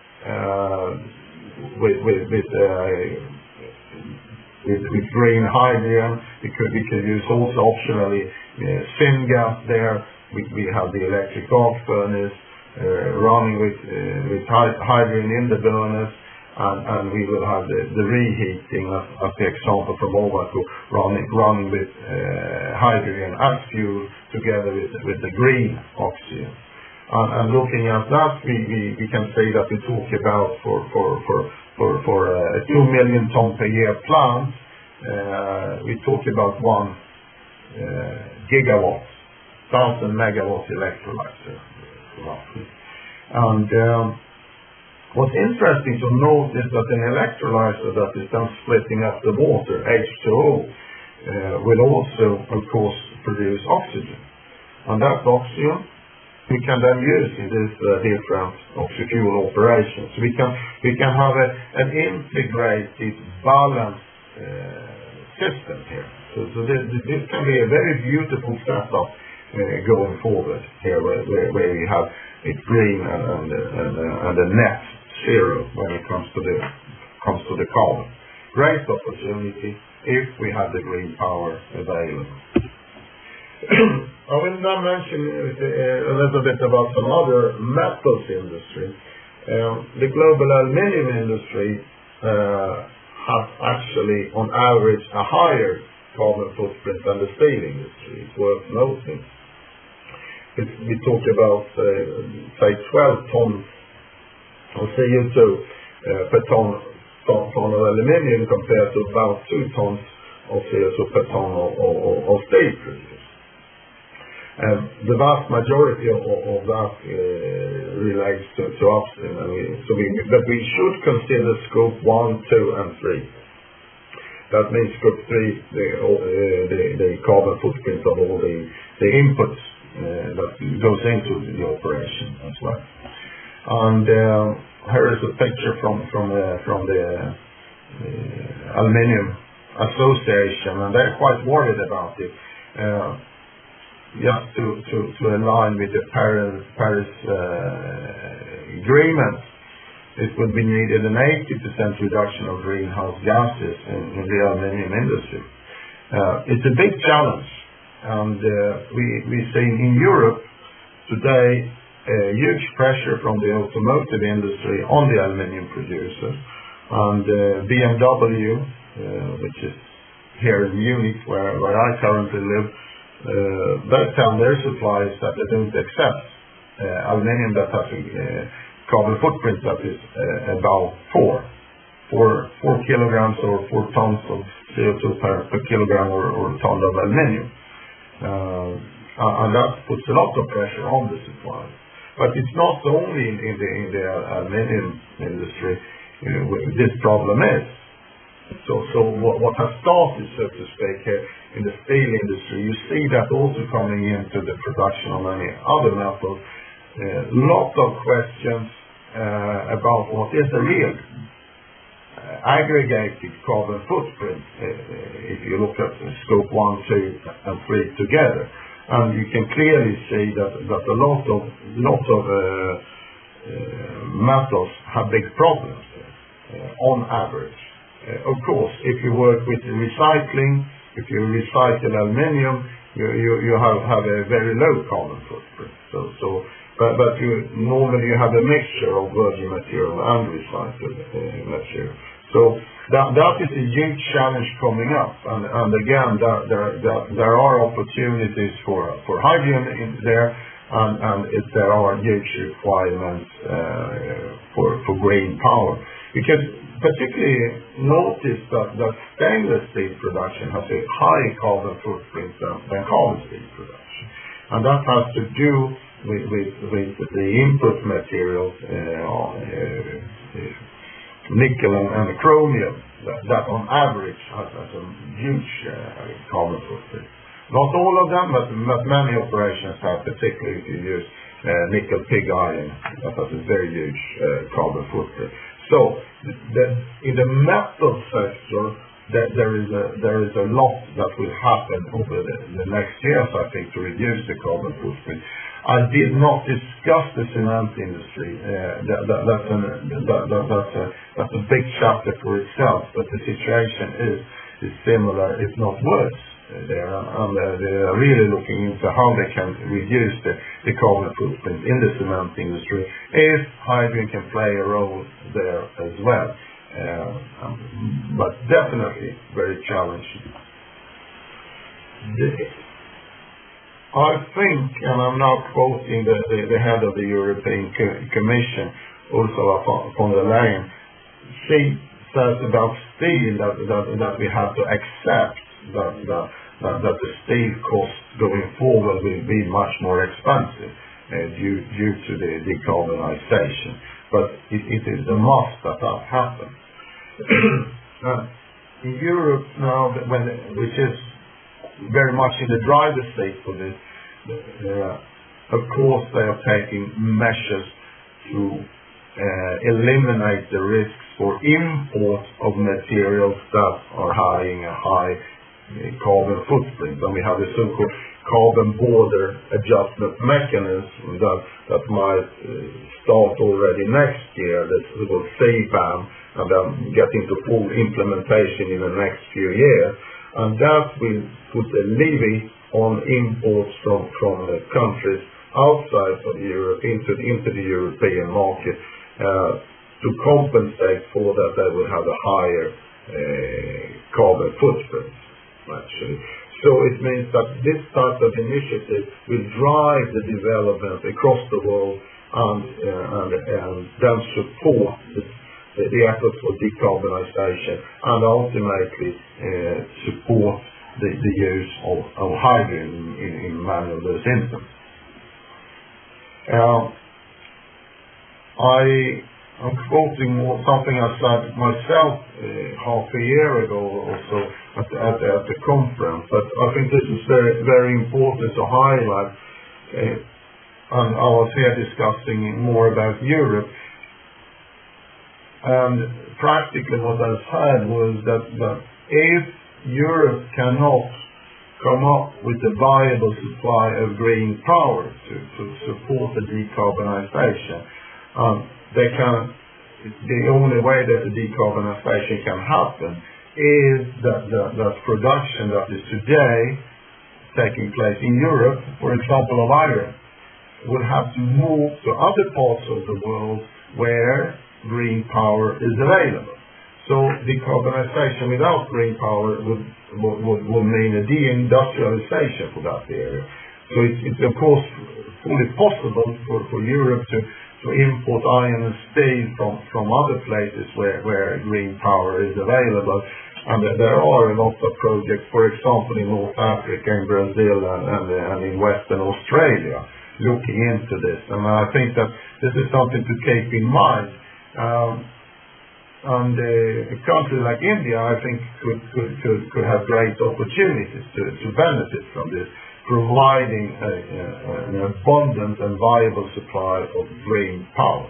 with green hydrogen. We could use also optionally syngas there. We have the electric arc furnace running with hydrogen in the burners, and we will have the reheating of the example from Ovako running with hydrogen as fuel together with the green oxygen. And looking at that, we can say that we talk about for a 2 million ton per year plant, we talk about 1 gigawatt, 1,000 megawatts electrolyzer, roughly. And what's interesting to note is that an electrolyzer that is then splitting up the water, H2O, will also, of course, produce oxygen. And that oxygen we can then use in these different oxy-fuel operations. We can have an integrated, balanced system here. So this can be a very beautiful setup going forward here, where we have it green and a net zero when it comes to the carbon. Great opportunity if we have the green power available. I will now mention a little bit about some other metals industry. The global aluminium industry has actually, on average, a higher carbon footprint than the steel industry. It's worth noting. We talk about, say, 12 tons of CO2 per ton of aluminium compared to about 2 tons of CO2 per ton of steel produced. The vast majority of that relates to upstream, but we should consider scope 1, 2, and 3. That means scope 3, the carbon footprint of all the inputs that goes into the operation as well. And here is a picture from the Aluminium Association, and they're quite worried about it. Just to align with the Paris Agreement, it would be needed an 80% reduction of greenhouse gases in the aluminium industry. It's a big challenge, and we see in Europe today huge pressure from the automotive industry on the aluminium producers, and BMW, which is here in Munich, where I currently live, they tell their suppliers that they don't accept aluminium that has a carbon footprint that is about 4 kilograms or 4 tons of CO2 per kilogram or ton of aluminium. And that puts a lot of pressure on the suppliers. But it's not only in the aluminium industry this problem is. So what has started, so to speak, here in the steel industry, you see that also coming into the production of many other metals. Lot of questions about what is the real aggregated carbon footprint if you look at scope 1, 2, and 3 together. And you can clearly see that a lot of metals have big problems on average. Of course, if you work with recycling, if you recycle aluminium, you have a very low carbon footprint. But normally you have a mixture of virgin material and recycled material. So that is a huge challenge coming up. And again, there are opportunities for hydrogen in there, and there are huge requirements for green power. Because particularly notice that stainless steel production has a high carbon footprint than carbon steel production. And that has to do with the input materials, nickel and chromium, that on average has a huge carbon footprint. Not all of them, but many operations have, particularly if you use nickel pig iron, that has a very huge carbon footprint. So in the metal sector, there is a lot that will happen over the next years, I think, to reduce the carbon footprint. I did not discuss the cement industry. That's a big chapter for itself, but the situation is similar, if not worse. There, and they are really looking into how they can reduce the carbon footprint in the cement industry if hydrogen can play a role there as well. But definitely very challenging. I think, and I'm now quoting the head of the European Commission, Ursula von der Leyen, she says about steel that we have to accept that the steel costs going forward will be much more expensive due to the decarbonization. But it is a must that happens. In Europe now, which is very much in the driver's seat for this, of course they are taking measures to eliminate the risks for import of materials that are having a high carbon footprint. And we have the so-called carbon border adjustment mechanism that might start already next year, the so-called CBAM, and then get into full implementation in the next few years. And that will put a levy on imports from the countries outside of Europe into the European market to compensate for that they will have a higher carbon footprint, actually. So it means that this type of initiative will drive the development across the world and then support the efforts for decarbonization and ultimately support the use of hydrogen in many of those instances. I'm quoting something I said myself half a year ago or so at the conference, but I think this is very, very important to highlight. And I was here discussing more about Europe. And practically what I said was that if Europe cannot come up with a viable supply of green power to support the decarbonization, the only way that the decarbonization can happen is that production that is today taking place in Europe, for example of iron, will have to move to other parts of the world where green power is available. So decarbonization without green power would mean a deindustrialization for that area. So it's of course fully possible for Europe to import iron and steel from other places where green power is available. And there are a lot of projects, for example, in North Africa, in Brazil, and in Western Australia, looking into this. And I think that this is something to keep in mind. And a country like India, I think, could have great opportunities to benefit from this, providing an abundant and viable supply of green power.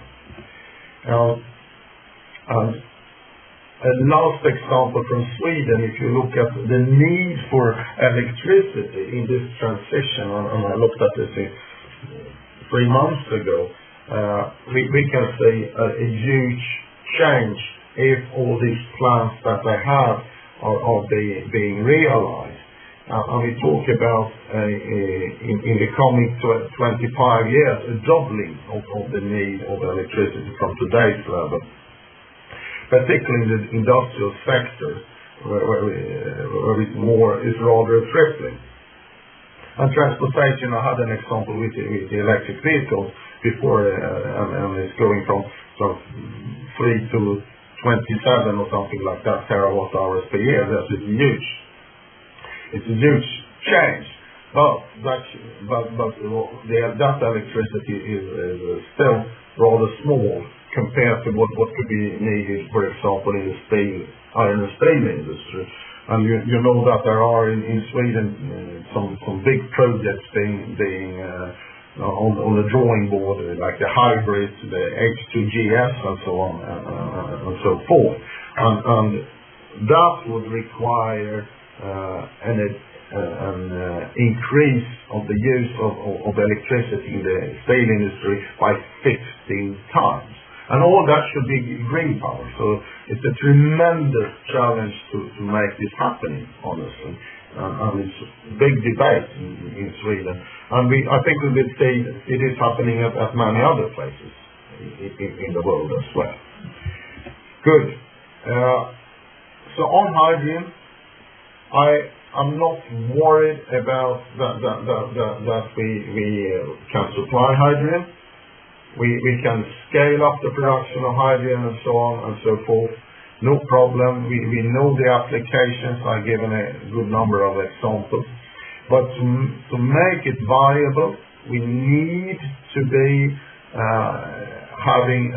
And a last example from Sweden, if you look at the need for electricity in this transition, and I looked at this 3 months ago, we can see a huge change if all these plans that they have are being realized. And we talk about in the coming 25 years a doubling of the need of electricity from today's level, particularly in the industrial sector where it's more is rather tripling. And transportation, I had an example with the electric vehicles before, and it's going from 3 to 27 or something like that terawatt hours per year. That is huge. It's a huge change, but that electricity is still rather small compared to what could be needed, for example, in the iron and steel industry. And you know that there are in Sweden some big projects being on the drawing board, like the hybrids, the H2GS, and so on and so forth. And that would require an increase of the use of electricity in the steel industry by 16 times. And all that should be green power. So it's a tremendous challenge to make this happen, honestly. And it's a big debate in Sweden. And I think we will see it is happening at many other places in the world as well. Good. So on hydrogen, I'm not worried about that we can supply hydrogen. We can scale up the production of hydrogen and so on and so forth. No problem. We know the applications. I've given a good number of examples. But to make it viable, we need to be having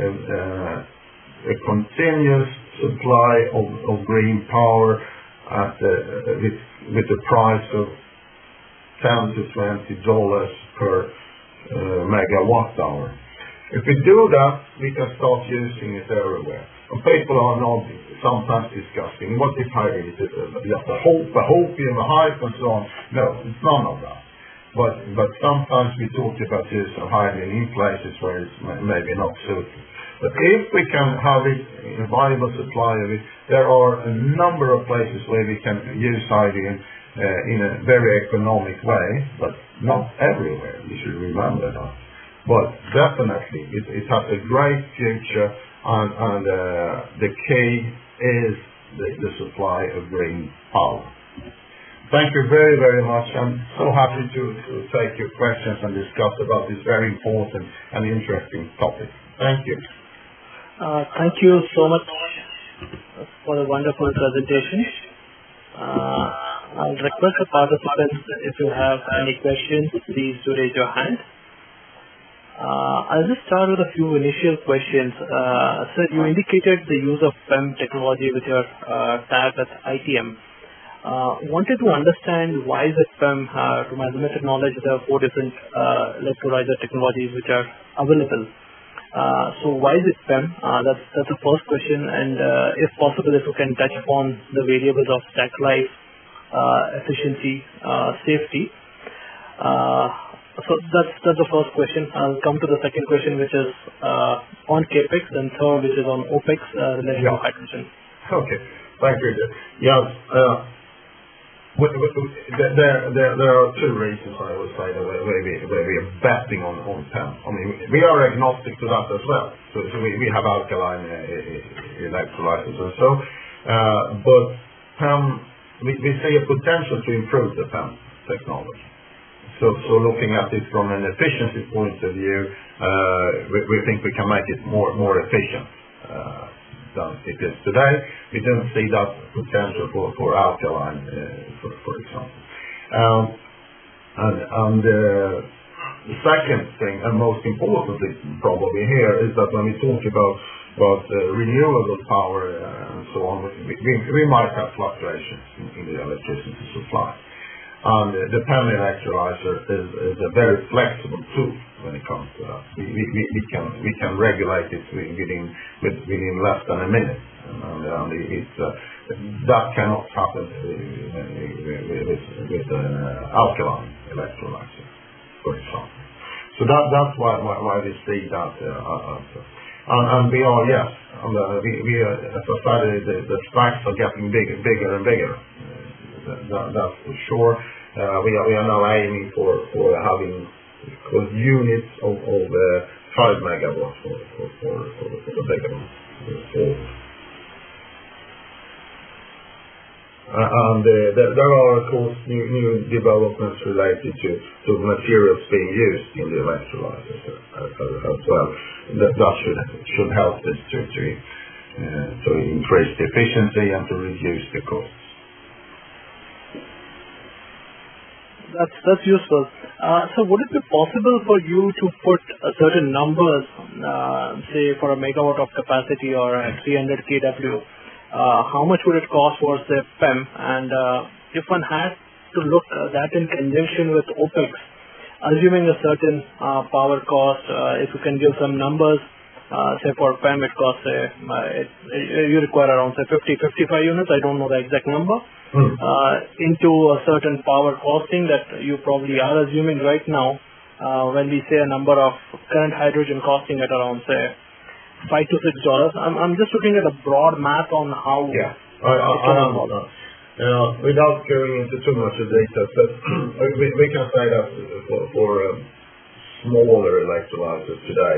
a continuous supply of green power with the price of $10 to $20 per megawatt hour. If we do that, we can start using it everywhere. And people are not sometimes discussing what is hydrogen, just a hopium, a hype and so on. No, it's none of that. But sometimes we talk about use of hydrogen in places where it's maybe not suitable. But if we can have it in a viable supply of it, there are a number of places where we can use hydrogen in a very economic way, but not everywhere. You should remember that. But definitely, it has a great future, and the key is the supply of green power. Thank you very, very much. I'm so happy to take your questions and discuss about this very important and interesting topic. Thank you. Thank you so much for the wonderful presentation. I'll request the participants, if you have any questions, please do raise your hand. I'll just start with a few initial questions. Sir, you indicated the use of PEM technology with your tag as ITM. Wanted to understand why is it PEM? To my limited knowledge, there are 4 different electrolyzer technologies which are available. So why is it PEM? That's the first question. And if possible, if you can touch upon the variables of stack life, efficiency, safety. So that's the first question. I'll come to the second question, which is on CAPEX, and third, which is on OPEX related to hydrogen. Okay, thank you. Yes, there are 2 reasons I would say where we are betting on PEM. I mean, we are agnostic to that as well. So we have alkaline electrolyzers and so, but PEM, we see a potential to improve the PEM technology. So looking at it from an efficiency point of view, we think we can make it more efficient than it is today. We don't see that potential for alkaline, for example. And the second thing, and most importantly probably here, is that when we talk about renewable power and so on, we might have fluctuations in the electricity supply. And the PEM electrolyzer is a very flexible tool when it comes to that. We can regulate it within less than a minute, and that cannot happen with alkaline electrolyzer, for example. So that's why we see that. And we are, yes, as I said, the stacks are getting bigger and bigger. That's for sure. We are now aiming for having units of 5 megawatts for the bigger ones. And there are, of course, new developments related to materials being used in the electrolyzers as well. That should help us to increase the efficiency and to reduce the costs. That's useful. So would it be possible for you to put certain numbers, say for a megawatt of capacity or a 300 kW, how much would it cost for, say, PEM? And if one had to look at that in conjunction with OPEX, assuming a certain power cost, if you can give some numbers, say for PEM it costs, you require around, say, 55 units, I don't know the exact number, into a certain power costing that you probably are assuming right now, when we say a number of current hydrogen costing at around, say, $5 to $6. I'm just looking at a broad math on how. Yeah, without going into too much detail, but we can say that for smaller electrolyzers today,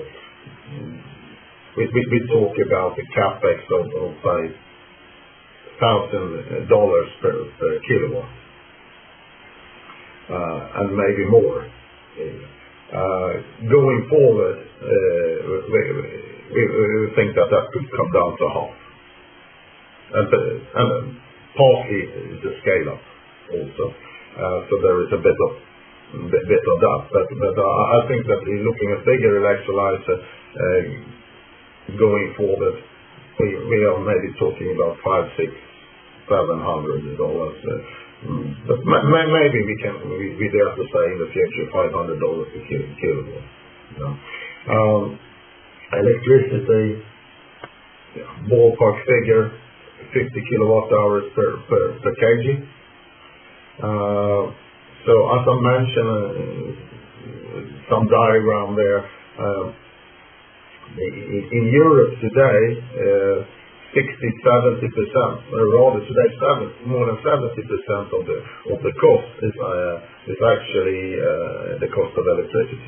we talk about the capex of say per kilowatt, and maybe more. Going forward, we think that could come down to half, and partly the scale up also. So there is a bit of that, but I think that looking at bigger electrolyzer going forward, we are maybe talking about $500, $600, $700. But maybe we dare to say in the future $500 per kilowatt. Electricity, ballpark figure, 50 kilowatt hours per kg. So as I mentioned, some diagram there. In Europe today, 60-70%, or rather today, more than 70% of the cost is actually the cost of electricity.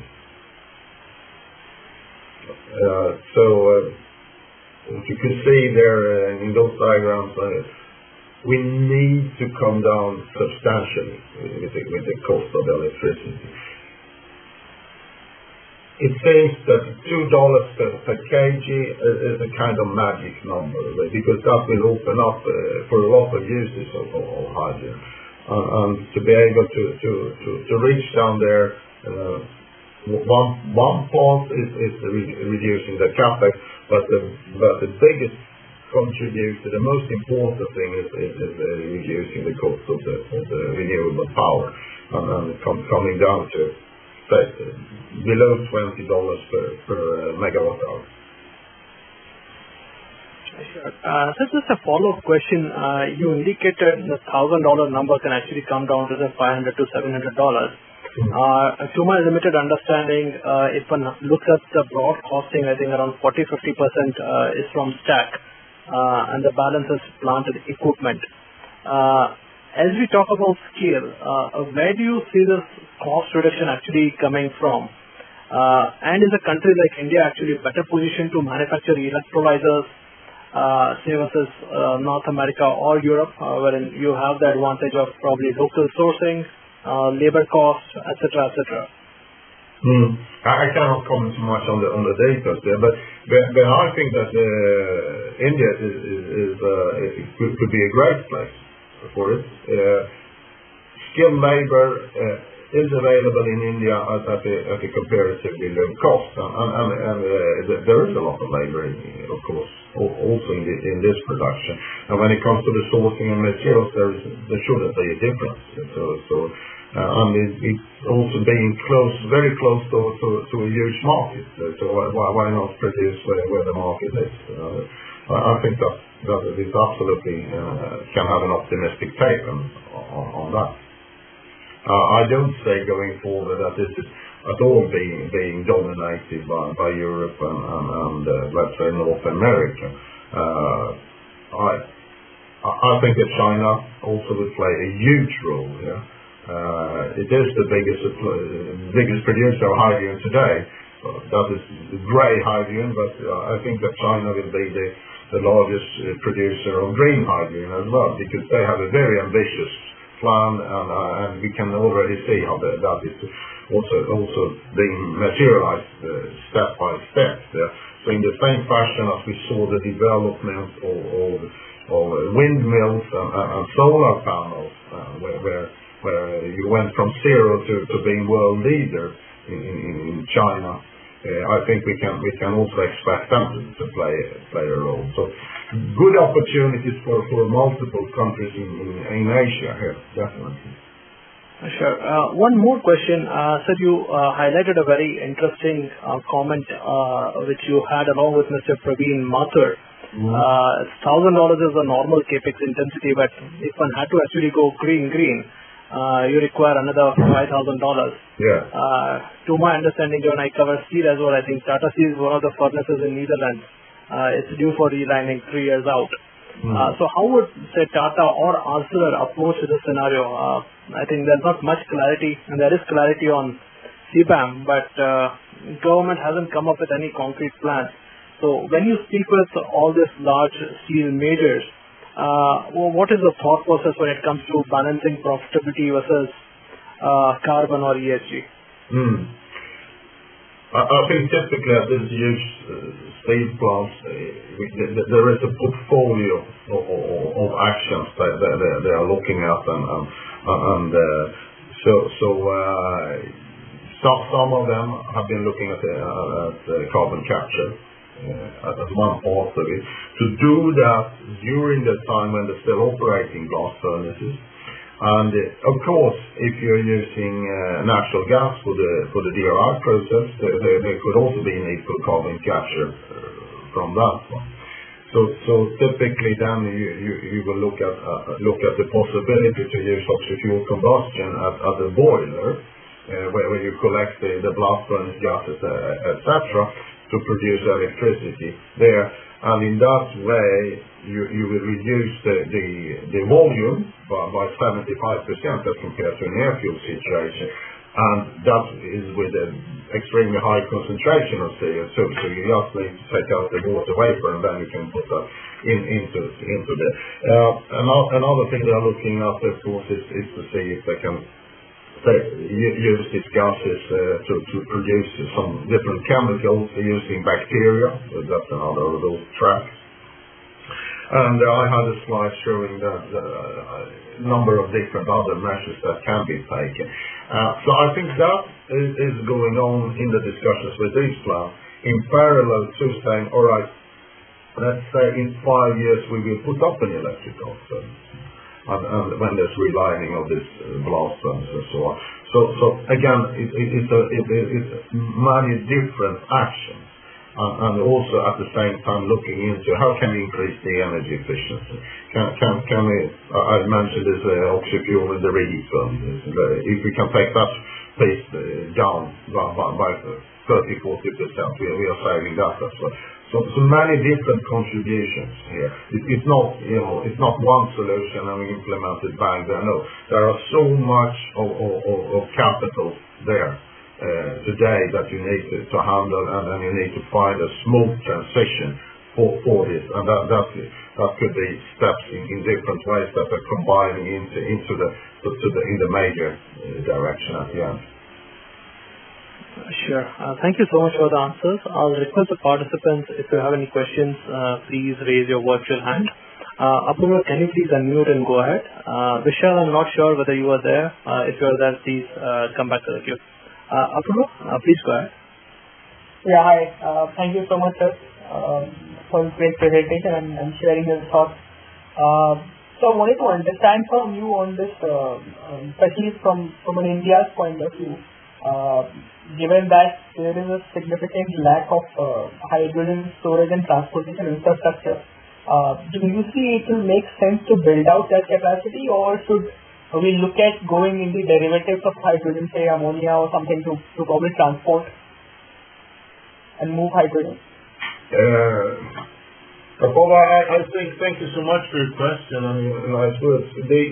So as you can see there in those diagrams, we need to come down substantially with the cost of electricity. It seems that $2 per kg is a kind of magic number, because that will open up for a lot of uses of hydrogen. And to be able to reach down there, one part is reducing the capex, but the biggest contributor, the most important thing is reducing the cost of the renewable power, and coming down to below $20 per megawatt hour. Sure. So just a follow-up question. You indicated the $1,000 number can actually come down to the $500 to $700. To my limited understanding, if one looks at the broad costing, I think around 40-50% is from stack, and the balance is plant and equipment. As we talk about scale, where do you see this cost reduction actually coming from? And is a country like India actually better positioned to manufacture electrolyzers, say versus North America or Europe, wherein you have the advantage of probably local sourcing, labor costs, etc., etc.? I cannot comment too much on the data there, but I think that India could be a great place for it. Skilled labor is available in India at a comparatively low cost, and there is a lot of labor, of course, also in this production. And when it comes to the sourcing and materials, there shouldn't be a difference. And it's also being very close to a huge market. So why not produce where the market is? I think that it absolutely can have an optimistic take on that. I don't say going forward that this is at all being dominated by Europe and let's say North America. I think that China also would play a huge role here. It is the biggest producer of hydrogen today. That is grey hydrogen, but I think that China will be the largest producer of green hydrogen as well, because they have a very ambitious plan, and we can already see how that is also being materialized step by step there. So in the same fashion as we saw the development of windmills and solar panels, where you went from zero to being world leader in China, I think we can also expect them to play a role. So good opportunities for multiple countries in Asia here, definitely. Sure. One more question. Sir, you highlighted a very interesting comment which you had along with Mr. Praveen Mathur. $1,000 is a normal capex intensity, but if one had to actually go green, you require another $5,000. Yeah. To my understanding, when I cover steel as well, I think Tata Steel is one of the furnaces in Netherlands. It's due for relining 3 years out. So how would, say, Tata or Arcelor approach this scenario? I think there's not much clarity, and there is clarity on CBAM, but government hasn't come up with any concrete plans. So when you speak with all these large steel majors, what is the thought process when it comes to balancing profitability versus carbon or ESG? I think typically at this huge steel plants, there is a portfolio of actions that they are looking at, and some of them have been looking at carbon capture as one part of it. To do that during the time when they're still operating blast furnaces. And of course, if you're using natural gas for the DRI process, there could also be a need for carbon capture from that one. So typically, then you will look at the possibility to use oxy-fuel combustion at the boiler, where you collect the blast furnace gases, etc., to produce electricity there. And in that way, you will reduce the volume by 75% as compared to an air fuel situation. And that is with an extremely high concentration of CO2. So you just need to take out the water vapor, and then you can put that into there. Another thing they are looking at, of course, is to see if they can use these gases to produce some different chemicals using bacteria. So that's another of those tracks. And I had a slide showing the number of different other measures that can be taken. So I think that is going on in the discussions with these plants in parallel to saying, all right, let's say in 5 years we will put up an electrical furnace. And when there's relining of this blast furnace and so on. So again, it's many different actions. And also at the same time looking into how can we increase the energy efficiency. Can we, I mentioned this oxy-fuel in the reheat furnace. If we can take that piece down by 30-40%, we are saving that as well. So many different contributions here. It's not one solution and we implement it bang there. No, there are so much of capital there today that you need to handle, and then you need to find a smooth transition for this, and that could be steps in different ways that are combining into the major direction at the end. Sure. Thank you so much for the answers. I'll request the participants, if you have any questions, please raise your virtual hand. Apurva, can you please unmute and go ahead? Vishal, I'm not sure whether you are there. If you are there, please come back to the queue. Apurva, please go ahead. Yeah, hi. Thank you so much, sir, for the great presentation and sharing your thoughts. So I wanted to understand from you on this, especially from an India's point of view, given that there is a significant lack of hydrogen storage and transportation infrastructure, do you see it will make sense to build out that capacity, or should we look at going in the derivatives of hydrogen, say ammonia or something, to probably transport and move hydrogen? Apurva, I think, thank you so much for your question and your nice words.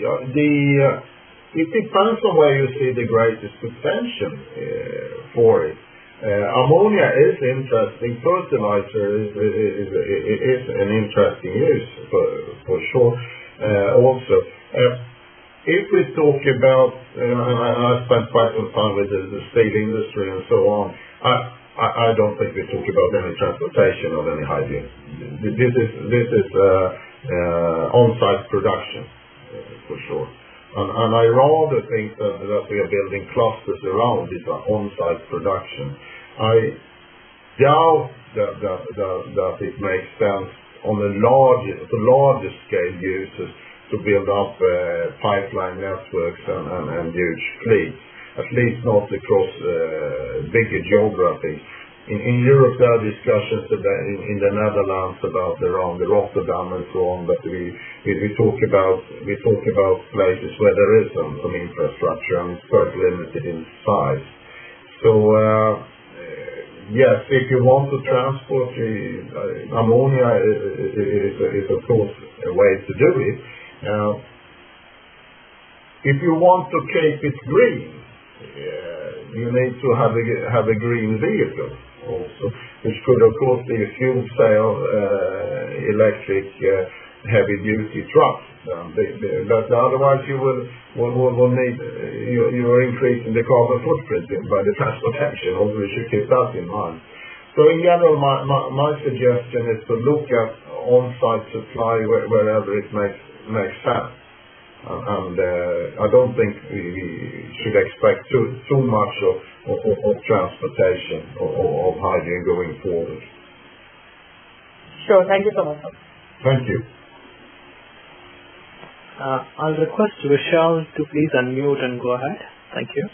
It depends on where you see the greatest potential for it. Ammonia is interesting. Fertilizer is an interesting use for sure. Also, if we talk about, and I spent quite some time with the steel industry and so on, I don't think we talk about any transportation of any hydrogen. This is on-site production for sure. And I rather think that we are building clusters around this on-site production. I doubt that it makes sense on the larger scale uses to build up pipeline networks and huge fleets, at least not across bigger geographies. In Europe, there are discussions in the Netherlands around the Rotterdam and so on, but we talk about places where there is some infrastructure and it's quite limited in size. So yes, if you want to transport ammonia, is of course a way to do it. If you want to keep it green, you need to have a green vehicle also, which could of course be a fuel cell electric heavy-duty trucks. But otherwise, you will need you are increasing the carbon footprint by the transportation. Also, we should keep that in mind. So, in general, my suggestion is to look at on-site supply wherever it makes sense. And I don't think we should expect too much of transportation of hydrogen going forward. Sure. Thank you so much, sir. Thank you. I'll request Vishal to please unmute and go ahead. Thank you.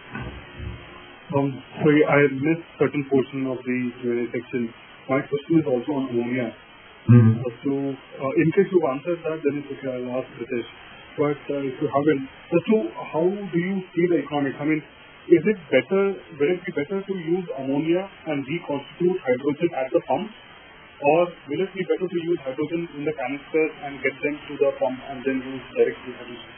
Sorry, I missed certain portion of the Q&A section. My question is also on ammonia. Mm-hmm. So, in case you answered that, then it's okay, I'll ask Ritesh. But if you haven't, so how do you see the economics? I mean, will it be better to use ammonia and reconstitute hydrogen at the pump? Or will it be better to use hydrogen in the canisters and get them to the pump and then use directly hydrogen?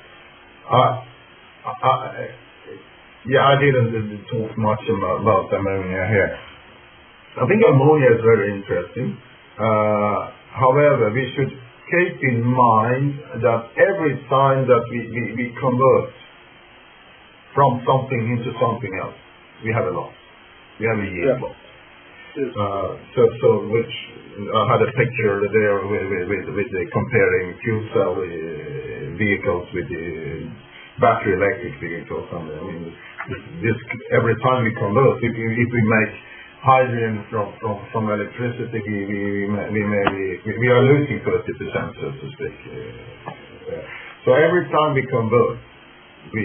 I didn't talk much about ammonia here. I think ammonia is very interesting. However, we should keep in mind that every time that we convert from something into something else, we have a loss. We have a yield loss. Yes. So which I had a picture there with the comparing fuel cell vehicles with the battery electric vehicles. And I mean, this every time we convert, if we make hydrogen from electricity, we are losing 30%, so to speak. So every time we convert, we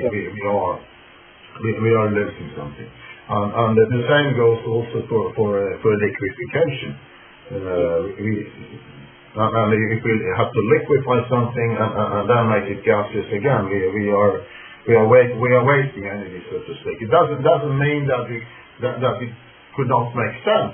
are losing something. And the same goes also for liquefaction. And if we have to liquefy something and then make it gaseous again, we are wasting energy, so to speak. It doesn't mean that it could not make sense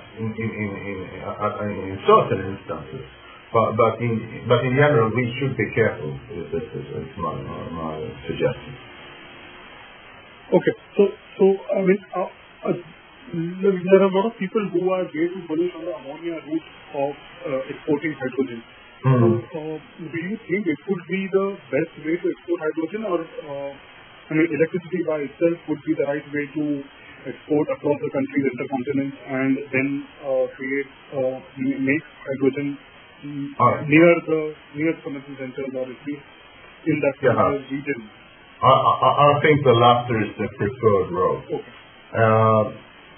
in certain instances, but in general we should be careful. This is my suggestion. Okay, so I mean, there are a lot of people who are way too bullish on the ammonia route of exporting hydrogen. Mm-hmm. So, do you think it would be the best way to export hydrogen, or I mean, electricity by itself would be the right way to export across the country's intercontinent and then make hydrogen near the convention centers, or at least in that region? I think the latter is the preferred road. Okay.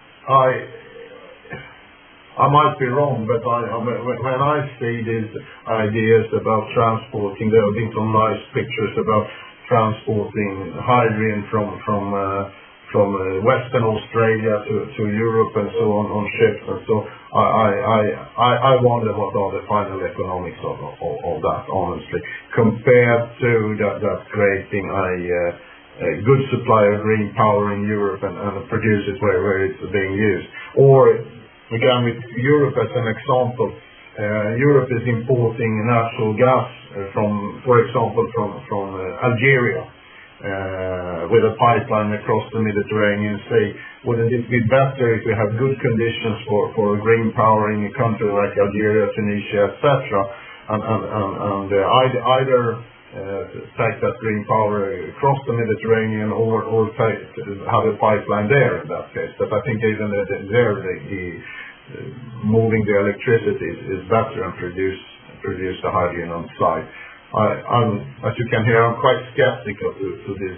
I might be wrong, but when I see these ideas about transporting, there have been some nice pictures about transporting hydrogen from Western Australia to Europe and so on ships and so. I wonder what are the final economics of that, honestly, compared to that creating a good supply of green power in Europe and produce it where it's being used. Or again, with Europe as an example, Europe is importing natural gas for example, from Algeria. With a pipeline across the Mediterranean Sea. Wouldn't it be better if we have good conditions for green power in a country like Algeria, Tunisia, etc., and either take that green power across the Mediterranean or have a pipeline there in that case. But I think even there, moving the electricity is better and produce the hydrogen on site. As you can hear, I'm quite skeptical to this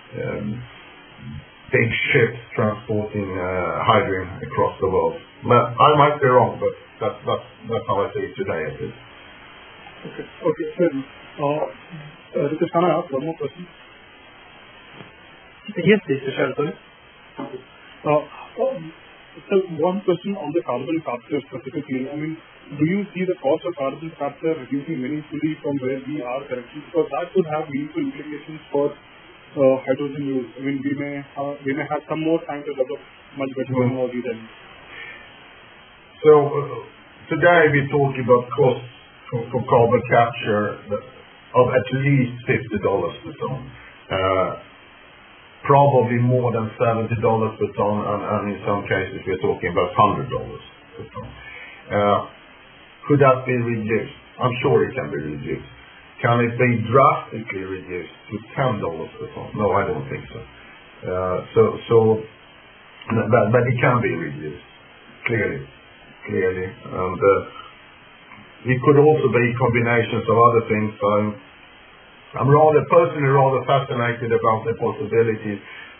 big ships transporting hydrogen across the world. I might be wrong, but that's how I see it today at least. Okay, fair. Ritesh, can I ask one more question? Yes, please, Vishal, go ahead. So one question on the carbon capture specifically. I mean, do you see the cost of carbon capture reducing meaningfully from where we are currently? Because that could have meaningful implications for hydrogen use. I mean, we may have some more time to develop much better technology then. So today we talk about costs for carbon capture of at least $50 per ton. Probably more than $70 per ton, and in some cases we're talking about $100 per ton. Could that be reduced? I'm sure it can be reduced. Can it be drastically reduced to $10 per ton? No, I don't think so. But it can be reduced, clearly. And it could also be combinations of other things. I'm personally rather fascinated about the possibilities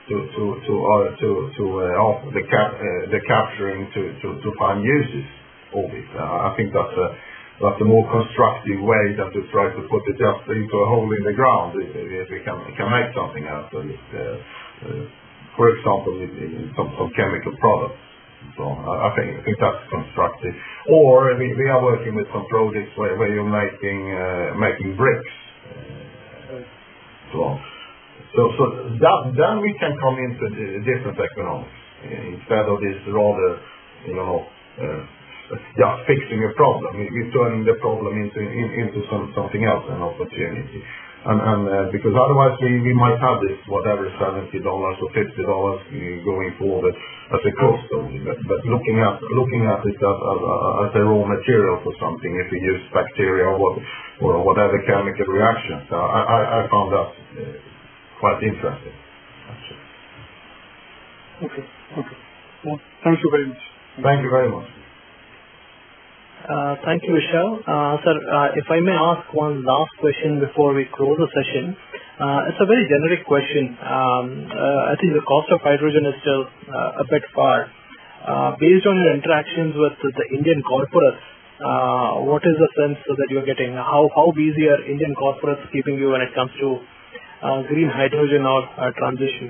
the capturing to find uses of it. I think that's a more constructive way than to try to put it just into a hole in the ground. If we can make something out of it, for example, in some chemical products. So I think that's constructive. Or we are working with some projects where you're making bricks. So then we can come into different economics instead of this rather, just fixing a problem. We're turning the problem into something else, an opportunity. And because otherwise we might have this whatever $70 or $50 going forward as a cost only. But looking at it as a raw material for something, if we use bacteria or whatever chemical reactions, I found that quite interesting, actually. Okay. Well, thank you very much. Thank you very much. Thank you, Vishal. Sir, if I may ask one last question before we close the session. It's a very generic question. I think the cost of hydrogen is still a bit far. Based on your interactions with the Indian corporates, what is the sense that you're getting? How busy are Indian corporates keeping you when it comes to green hydrogen or transition?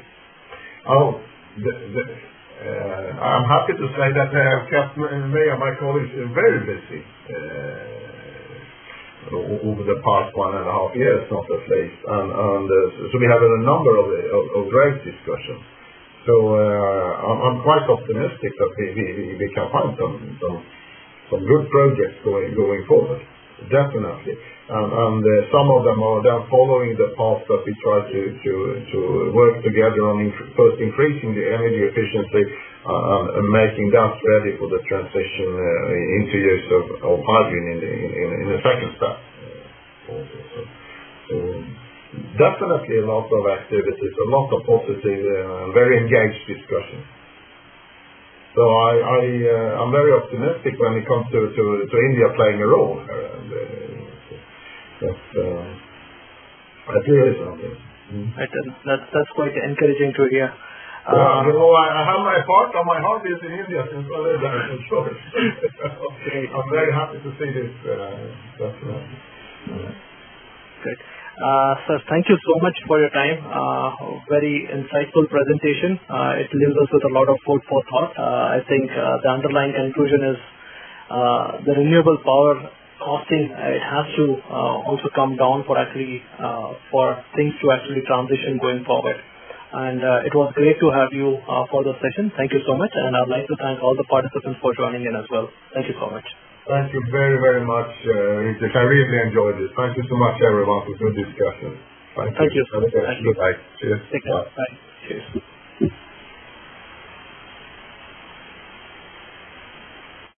I'm happy to say that they have kept me and my colleagues very busy over the past 1.5 years, not at least. So we have a number of great discussions. So I'm quite optimistic that we can find some good projects going forward. Definitely. And some of them are then following the path that we try to work together on first increasing the energy efficiency and making that ready for the transition into use of hydrogen in the second step. So definitely a lot of activities, a lot of positive and very engaged discussions. So I'm very optimistic when it comes to India playing a role here. That's really something. That's quite encouraging to hear. I have my part on my heart is in India since I live there, for sure. I'm very happy to see this. Definitely. Great. Sir, thank you so much for your time. Very insightful presentation. It leaves us with a lot of food for thought. I think the underlying conclusion is the renewable power costing, it has to also come down for things to actually transition going forward. And it was great to have you for the session. Thank you so much. And I'd like to thank all the participants for joining in as well. Thank you so much. Thank you very, very much, Ritik. I really enjoyed this. Thank you so much, everyone, for good discussion. Thank you. Goodbye. Cheers. Take care. Bye. Cheers.